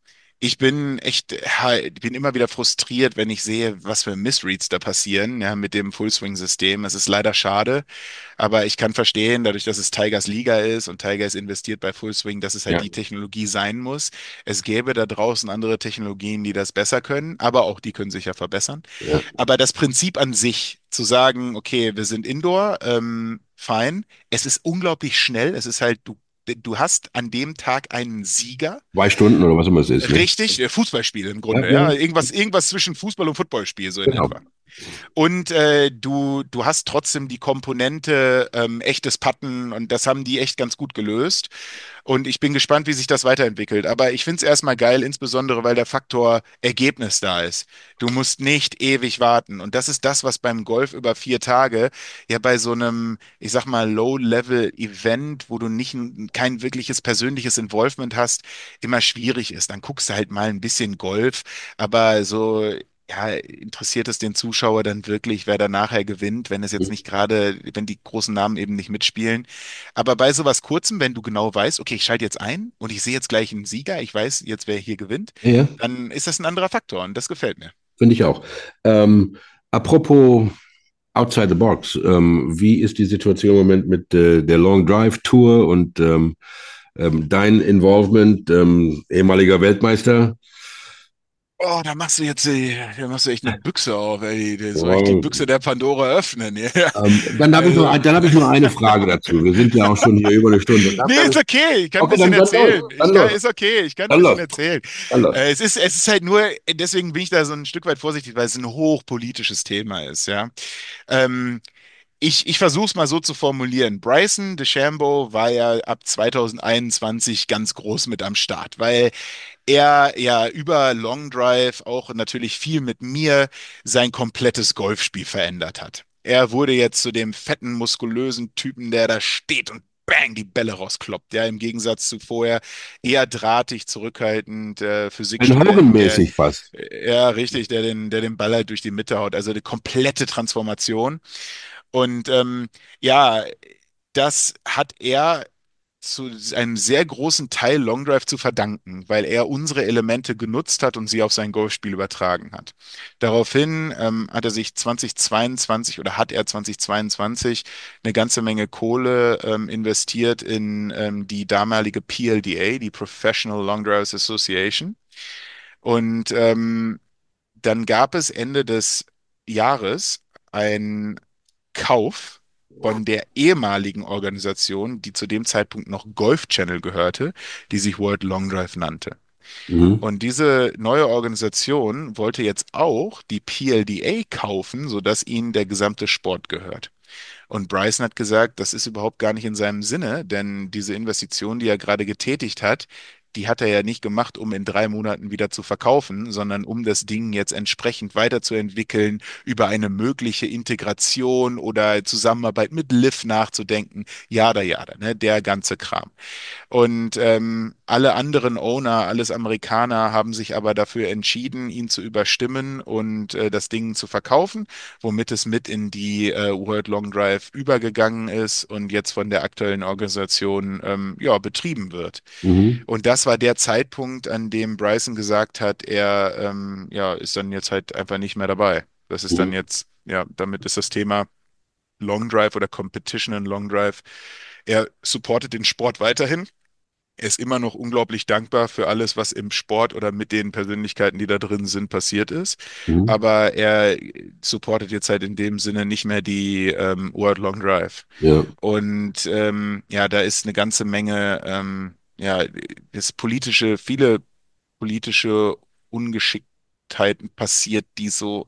ich bin immer wieder frustriert, wenn ich sehe, was für Missreads da passieren, ja, mit dem Full-Swing-System. Es ist leider schade, aber ich kann verstehen, dadurch, dass es Tigers Liga ist und Tigers investiert bei Full Swing, dass es halt Ja, die Technologie sein muss. Es gäbe da draußen andere Technologien, die das besser können, aber auch die können sich ja verbessern. ja. Aber das Prinzip an sich, zu sagen, okay, wir sind Indoor, fein. Es ist unglaublich schnell. Es ist halt, du hast an dem Tag einen Sieger. 2 Stunden oder was immer es ist, ne? Richtig, Fußballspiel im Ja, Grunde, ja. ja, Irgendwas zwischen Fußball und Footballspiel, so in genau. etwa. Und du hast trotzdem die Komponente echtes Putten und das haben die echt ganz gut gelöst. Und ich bin gespannt, wie sich das weiterentwickelt. Aber ich finde es erstmal geil, insbesondere weil der Faktor Ergebnis da ist. Du musst nicht ewig warten. Und das ist das, was beim Golf über 4 Tage ja bei so einem, ich sag mal, Low-Level-Event, wo du nicht kein wirkliches persönliches Involvement hast, immer schwierig ist. Dann guckst du halt mal ein bisschen Golf, aber so. Ja, interessiert es den Zuschauer dann wirklich, wer da nachher gewinnt, wenn es jetzt nicht gerade, wenn die großen Namen eben nicht mitspielen? Aber bei sowas Kurzem, wenn du genau weißt, okay, ich schalte jetzt ein und ich sehe jetzt gleich einen Sieger, ich weiß jetzt, wer hier gewinnt, Ja, ja, dann ist das ein anderer Faktor und das gefällt mir. finde ich auch. Apropos Outside the Box, wie ist die Situation im Moment mit der Long Drive Tour und Dein Involvement, ehemaliger Weltmeister. Oh, da machst du echt eine Büchse auf, ey. Soll ich die Wow. Büchse der Pandora öffnen? Ja. Also, Dann habe ich nur eine Frage dazu. Wir sind ja auch schon hier über eine Stunde. nee, ist okay. Ich kann ein Okay, bisschen dann los, erzählen. dann los, Ist okay. Ich kann ein dann bisschen los, erzählen. dann los. Es ist halt nur, deswegen bin ich da so ein Stück weit vorsichtig, weil es ein hochpolitisches Thema ist, ja. Ähm, ich versuche es mal so zu formulieren. Bryson DeChambeau war ja ab 2021 ganz groß mit am Start, weil er ja über Long Drive auch natürlich viel mit mir sein komplettes Golfspiel verändert hat. Er wurde jetzt zu dem fetten, muskulösen Typen, der da steht und bang, die Bälle rauskloppt. Ja, im Gegensatz zu vorher eher drahtig, zurückhaltend, Ein Physikstudent, Hogan-mäßig fast. ja, richtig, der den Ball halt durch die Mitte haut. Also eine komplette Transformation. Und ja, das hat er zu einem sehr großen Teil Long Drive zu verdanken, weil er unsere Elemente genutzt hat und sie auf sein Golfspiel übertragen hat. Daraufhin hat er sich 2022 oder hat er 2022 eine ganze Menge Kohle investiert in die damalige PLDA, die Professional Long Drivers Association. Und dann gab es Ende des Jahres ein Kauf von der ehemaligen Organisation, die zu dem Zeitpunkt noch Golf Channel gehörte, die sich World Long Drive nannte. Mhm. Und diese neue Organisation wollte jetzt auch die PLDA kaufen, sodass ihnen der gesamte Sport gehört. Und Bryson hat gesagt, das ist überhaupt gar nicht in seinem Sinne, denn diese Investition, die er gerade getätigt hat, die hat er ja nicht gemacht, um in 3 Monaten wieder zu verkaufen, sondern um das Ding jetzt entsprechend weiterzuentwickeln, über eine mögliche Integration oder Zusammenarbeit mit Liv nachzudenken, jada jada, ne, der ganze Kram. Und alle anderen Owner, alles Amerikaner, haben sich aber dafür entschieden, ihn zu überstimmen und das Ding zu verkaufen, womit es mit in die World Long Drive übergegangen ist und jetzt von der aktuellen Organisation ja, betrieben wird. Mhm. Und das war der Zeitpunkt, an dem Bryson gesagt hat, er ja, ist dann jetzt halt einfach nicht mehr dabei. Das ist dann Mhm. jetzt, ja, damit ist das Thema Long Drive oder Competition in Long Drive. Er supportet den Sport weiterhin. Er ist immer noch unglaublich dankbar für alles, was im Sport oder mit den Persönlichkeiten, die da drin sind, passiert ist. Mhm. Aber er supportet jetzt halt in dem Sinne nicht mehr die World Long Drive. Ja. Und ja, da ist eine ganze Menge, ja, viele politische Ungeschicktheiten passiert, die so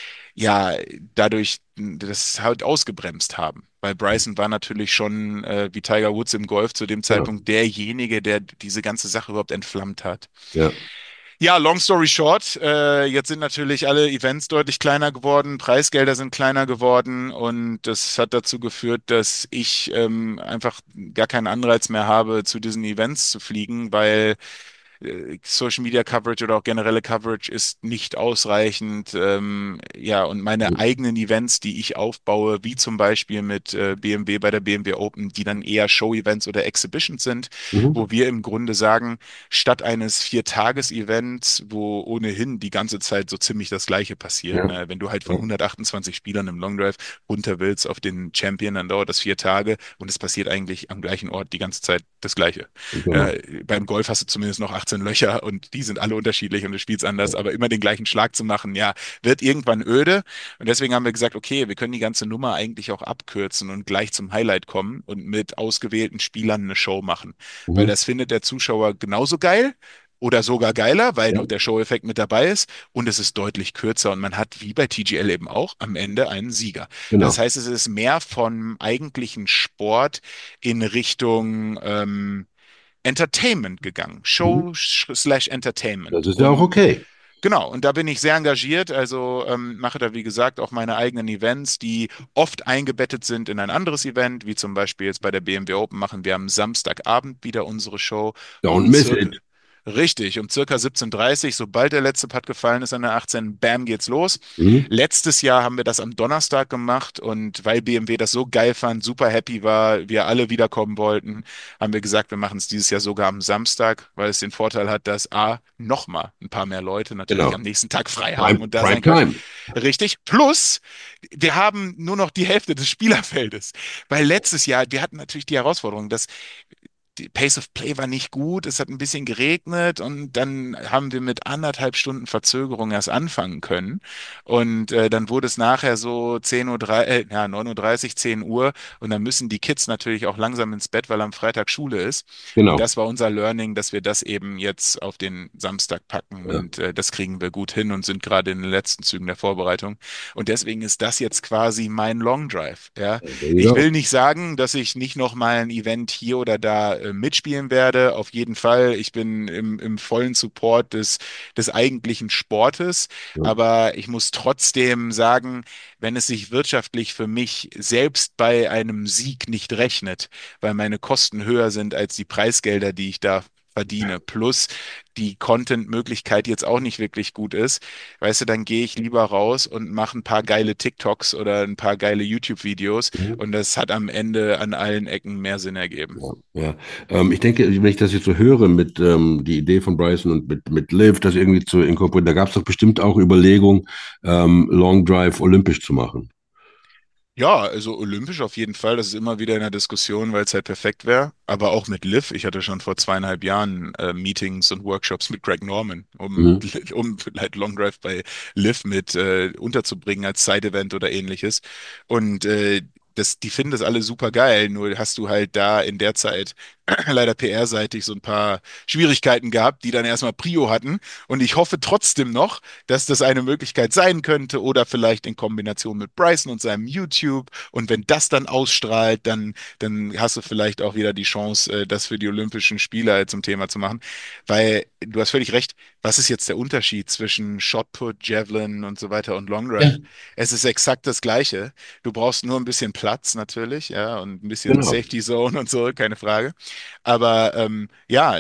ja, dadurch das halt ausgebremst haben. Weil Bryson war natürlich schon, wie Tiger Woods im Golf zu dem Ja. Zeitpunkt derjenige, der diese ganze Sache überhaupt entflammt hat. Ja. Ja, long story short, jetzt sind natürlich alle Events deutlich kleiner geworden, Preisgelder sind kleiner geworden und das hat dazu geführt, dass ich einfach gar keinen Anreiz mehr habe, zu diesen Events zu fliegen, weil Social Media Coverage oder auch generelle Coverage ist nicht ausreichend. Ja, und meine eigenen Events, die ich aufbaue, wie zum Beispiel mit BMW bei der BMW Open, die dann eher Show-Events oder Exhibitions sind, Mhm. wo wir im Grunde sagen, statt eines Viertages-Events, wo ohnehin die ganze Zeit so ziemlich das Gleiche passiert, Ja. ne? Wenn du halt von Ja. 128 Spielern im Long Drive runter willst auf den Champion, dann dauert das 4 Tage und es passiert eigentlich am gleichen Ort die ganze Zeit das Gleiche. Genau. Beim Golf hast du zumindest noch 18 Löcher und die sind alle unterschiedlich und du spielst anders, aber immer den gleichen Schlag zu machen, ja, wird irgendwann öde. Und deswegen haben wir gesagt, okay, wir können die ganze Nummer eigentlich auch abkürzen und gleich zum Highlight kommen und mit ausgewählten Spielern eine Show machen. Weil Mhm. das findet der Zuschauer genauso geil. Oder sogar geiler, weil Ja. noch der Show-Effekt mit dabei ist und es ist deutlich kürzer und man hat, wie bei TGL eben auch, am Ende einen Sieger. Das Genau. heißt, es ist mehr vom eigentlichen Sport in Richtung Entertainment gegangen, Mhm. Show slash Das Entertainment. ist ja auch Und okay. genau, und da bin ich sehr engagiert, also mache da wie gesagt auch meine eigenen Events, die oft eingebettet sind in ein anderes Event, wie zum Beispiel jetzt bei der BMW Open machen wir am Samstagabend wieder unsere Show Don't um miss circa, it. richtig, um circa 17:30 sobald der letzte Putt gefallen ist an der 18, bam, geht's los. Mhm. Letztes Jahr haben wir das am Donnerstag gemacht und weil BMW das so geil fand, super happy war, wir alle wiederkommen wollten, haben wir gesagt, wir machen es dieses Jahr sogar am Samstag, weil es den Vorteil hat, dass A, nochmal ein paar mehr Leute natürlich Genau. am nächsten Tag frei haben und da Prime sein können. Time. Richtig. Plus, wir haben nur noch die Hälfte des Spielerfeldes. Weil letztes Jahr, wir hatten natürlich die Herausforderung, dass die Pace of Play war nicht gut, es hat ein bisschen geregnet und dann haben wir mit 1,5 Stunden Verzögerung erst anfangen können. Und dann wurde es nachher so 10:03 ja, 9:30 10 Uhr und dann müssen die Kids natürlich auch langsam ins Bett, weil am Freitag Schule ist. Und Genau. das war unser Learning, dass wir das eben jetzt auf den Samstag packen Ja. und das kriegen wir gut hin und sind gerade in den letzten Zügen der Vorbereitung. Und deswegen ist das jetzt quasi mein Long Drive. Ja, There you ich go. will nicht sagen, dass ich nicht noch mal ein Event hier oder da mitspielen werde. Auf jeden Fall. Ich bin im vollen Support des eigentlichen Sportes. Ja. Aber ich muss trotzdem sagen, wenn es sich wirtschaftlich für mich selbst bei einem Sieg nicht rechnet, weil meine Kosten höher sind als die Preisgelder, die ich da verdiene, plus die Content-Möglichkeit jetzt auch nicht wirklich gut ist, weißt du, dann gehe ich lieber raus und mache ein paar geile TikToks oder ein paar geile YouTube-Videos Mhm. und das hat am Ende an allen Ecken mehr Sinn ergeben. Ja, ja. Ich denke, wenn ich das jetzt so höre mit die Idee von Bryson und mit Liv, das irgendwie zu inkorporieren, da gab es doch bestimmt auch Überlegungen, Long Drive olympisch zu machen. Ja, also olympisch auf jeden Fall. Das ist immer wieder in der Diskussion, weil es halt perfekt wäre. Aber auch mit Liv. Ich hatte schon vor 2,5 Jahren Meetings und Workshops mit Greg Norman, Mhm. um halt Long Drive bei Liv mit unterzubringen als Side-Event oder ähnliches. Und die finden das alle super geil. Nur hast du halt da in der Zeit leider PR-seitig so ein paar Schwierigkeiten gehabt, die dann erstmal Prio hatten. Und ich hoffe trotzdem noch, dass das eine Möglichkeit sein könnte oder vielleicht in Kombination mit Bryson und seinem YouTube. Und wenn das dann ausstrahlt, dann hast du vielleicht auch wieder die Chance, das für die Olympischen Spiele zum Thema zu machen. Weil du hast völlig recht, was ist jetzt der Unterschied zwischen Shotput, Javelin und so weiter und Long Ja, Drive? Es ist exakt das Gleiche. Du brauchst nur ein bisschen Platz natürlich, ja, und ein bisschen genau. Safety Zone und so, keine Frage. Aber ja,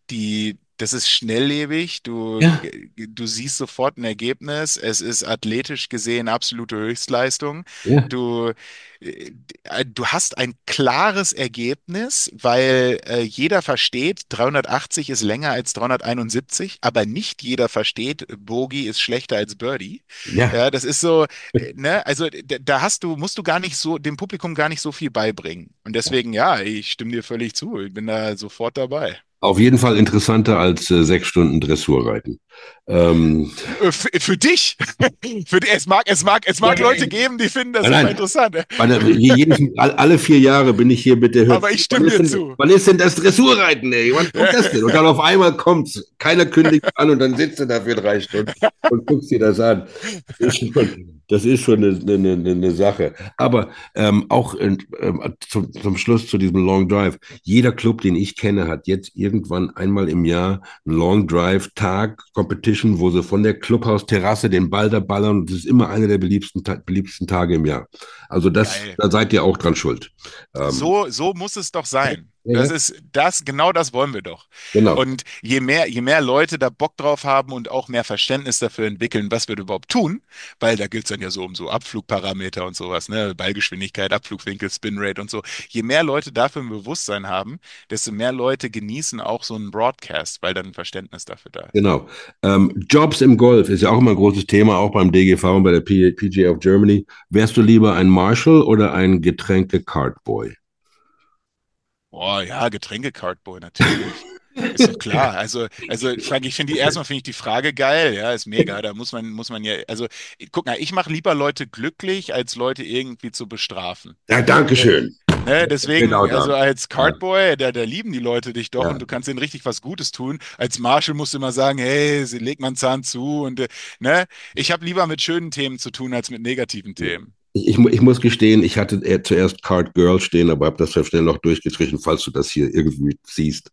das ist schnelllebig, Ja, du siehst sofort ein Ergebnis, es ist athletisch gesehen absolute Höchstleistung. ja, Du, du hast ein klares Ergebnis, weil jeder versteht, 380 ist länger als 371, aber nicht jeder versteht, Bogey ist schlechter als Birdie. ja. Ja, das ist so, ne, also da musst du gar nicht so, dem Publikum gar nicht so viel beibringen. Und deswegen, ja, ich stimme dir völlig zu. Ich bin da sofort dabei. Auf jeden Fall interessanter als 6 Stunden Dressurreiten. Ähm, Für dich, es ja, mag Leute geben, die finden das nein, super nein. interessant. Alle 4 Jahre bin ich hier mit der Aber Hüpf. ich stimme dir zu. Wann ist denn das Dressurreiten, ey? Wann kommt das denn? Und dann auf einmal kommt's. Keiner kündigt an und dann sitzt du da für 3 Stunden und guckst dir das an. Das ist schon eine Sache. Aber auch zum Schluss zu diesem Long Drive. Jeder Club, den ich kenne, hat jetzt irgendwann einmal im Jahr einen Long Drive Tag Competition, wo sie von der Clubhausterrasse den Ball da ballern. Und das ist immer einer der beliebtesten Tage im Jahr. Also Geil. da seid ihr auch dran schuld. Ähm, So muss es doch sein. ja, ja, Genau das wollen wir doch. genau, Und je mehr Leute da Bock drauf haben und auch mehr Verständnis dafür entwickeln, was wir überhaupt tun, weil da gilt es dann ja so um so Abflugparameter und sowas, ne? Ballgeschwindigkeit, Abflugwinkel, Spinrate und so. Je mehr Leute dafür ein Bewusstsein haben, desto mehr Leute genießen auch so einen Broadcast, weil dann ein Verständnis dafür da ist. genau. Jobs im Golf ist ja auch immer ein großes Thema, auch beim DGV und bei der PGA of Germany. Wärst du lieber ein Marshall oder ein Getränke-Cartboy? Boah, ja, Getränke-Cardboy, natürlich. Ist doch klar. Frank, erstmal finde ich die Frage geil, ja, ist mega. Da muss man ja, also, guck mal, ich mache lieber Leute glücklich, als Leute irgendwie zu bestrafen. Ja, danke Äh, schön. Ne, Genau deswegen, da. also als Ja, Cardboy, da lieben die Leute dich doch und ja. du kannst denen richtig was Gutes tun. Als Marshall musst du immer sagen, hey, leg mal einen Zahn zu und ne, ich habe lieber mit schönen Themen zu tun als mit negativen Themen. Ich muss gestehen, ich hatte eher zuerst Card Girl stehen, aber habe das ja schnell noch durchgestrichen, falls du das hier irgendwie siehst.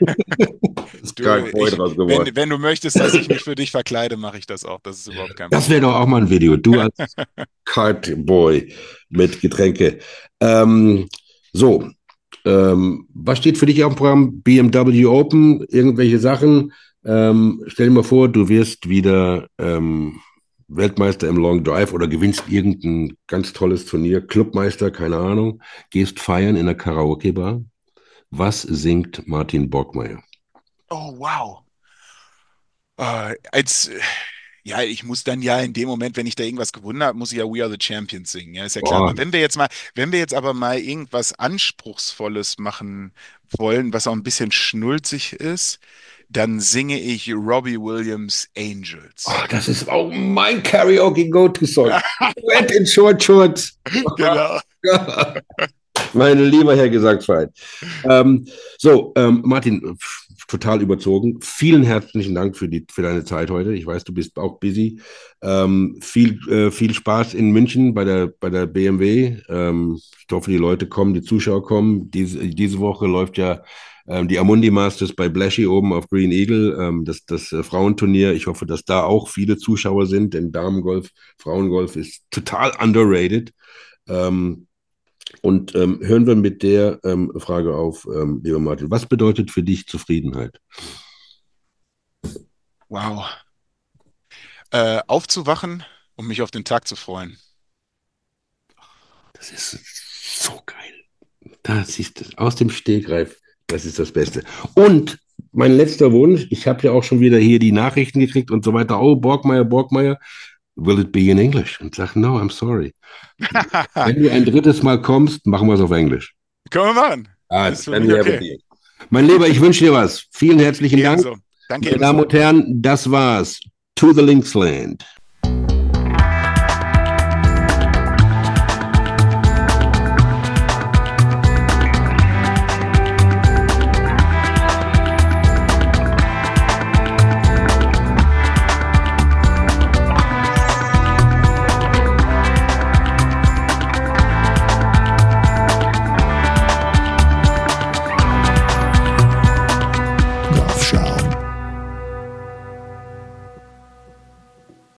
Ist Card Boy draus geworden. Wenn du möchtest, dass ich mich für dich verkleide, mache ich das auch. Das ist überhaupt kein Das wäre Problem. doch auch mal ein Video. Du als Card Boy mit Getränke. Ähm, so, was steht für dich auf dem Programm? BMW Open, irgendwelche Sachen? Stell dir mal vor, du wirst wieder Weltmeister im Long Drive oder gewinnst irgendein ganz tolles Turnier, Clubmeister, keine Ahnung, gehst feiern in der Karaoke-Bar. Was singt Martin Borgmeier? Oh, wow. Als Ja, ich muss dann ja in dem Moment, wenn ich da irgendwas gewonnen habe, muss ich ja We Are the Champions singen. Ja, ist ja klar. Boah, Aber wenn wir jetzt aber mal irgendwas Anspruchsvolles machen wollen, was auch ein bisschen schnulzig ist, dann singe ich Robbie Williams Angels. das ist auch mein Karaoke-Go-To-Song. Wet in Short Shorts. Genau. Mein lieber Herr Gesangsverein. Martin, total überzogen. Vielen herzlichen Dank für deine Zeit heute. Ich weiß, du bist auch busy. Viel Spaß in München bei der BMW. Ich hoffe, die Leute kommen, die Zuschauer kommen. Diese Woche läuft ja die Amundi Masters bei Blashy oben auf Green Eagle, das Frauenturnier. Ich hoffe, dass da auch viele Zuschauer sind, denn Damengolf, Frauengolf ist total underrated. Hören wir mit der Frage auf, lieber Martin. Was bedeutet für dich Zufriedenheit? Wow. Aufzuwachen und mich auf den Tag zu freuen. Das ist so geil. Das ist aus dem Stegreif. Das ist das Beste. Und mein letzter Wunsch, ich habe ja auch schon wieder hier die Nachrichten gekriegt und so weiter. Oh, Borgmeier, will it be in English? Und sag, no, I'm sorry. Wenn du ein drittes Mal kommst, machen wir es auf Englisch. Können wir machen. Ah, Ist für then mich we have a okay. deal. Mein Lieber, ich wünsche dir was. Vielen herzlichen Dank. Ebenso. Danke Meine Damen ebenso. und Herren, das war's. To the Linksland.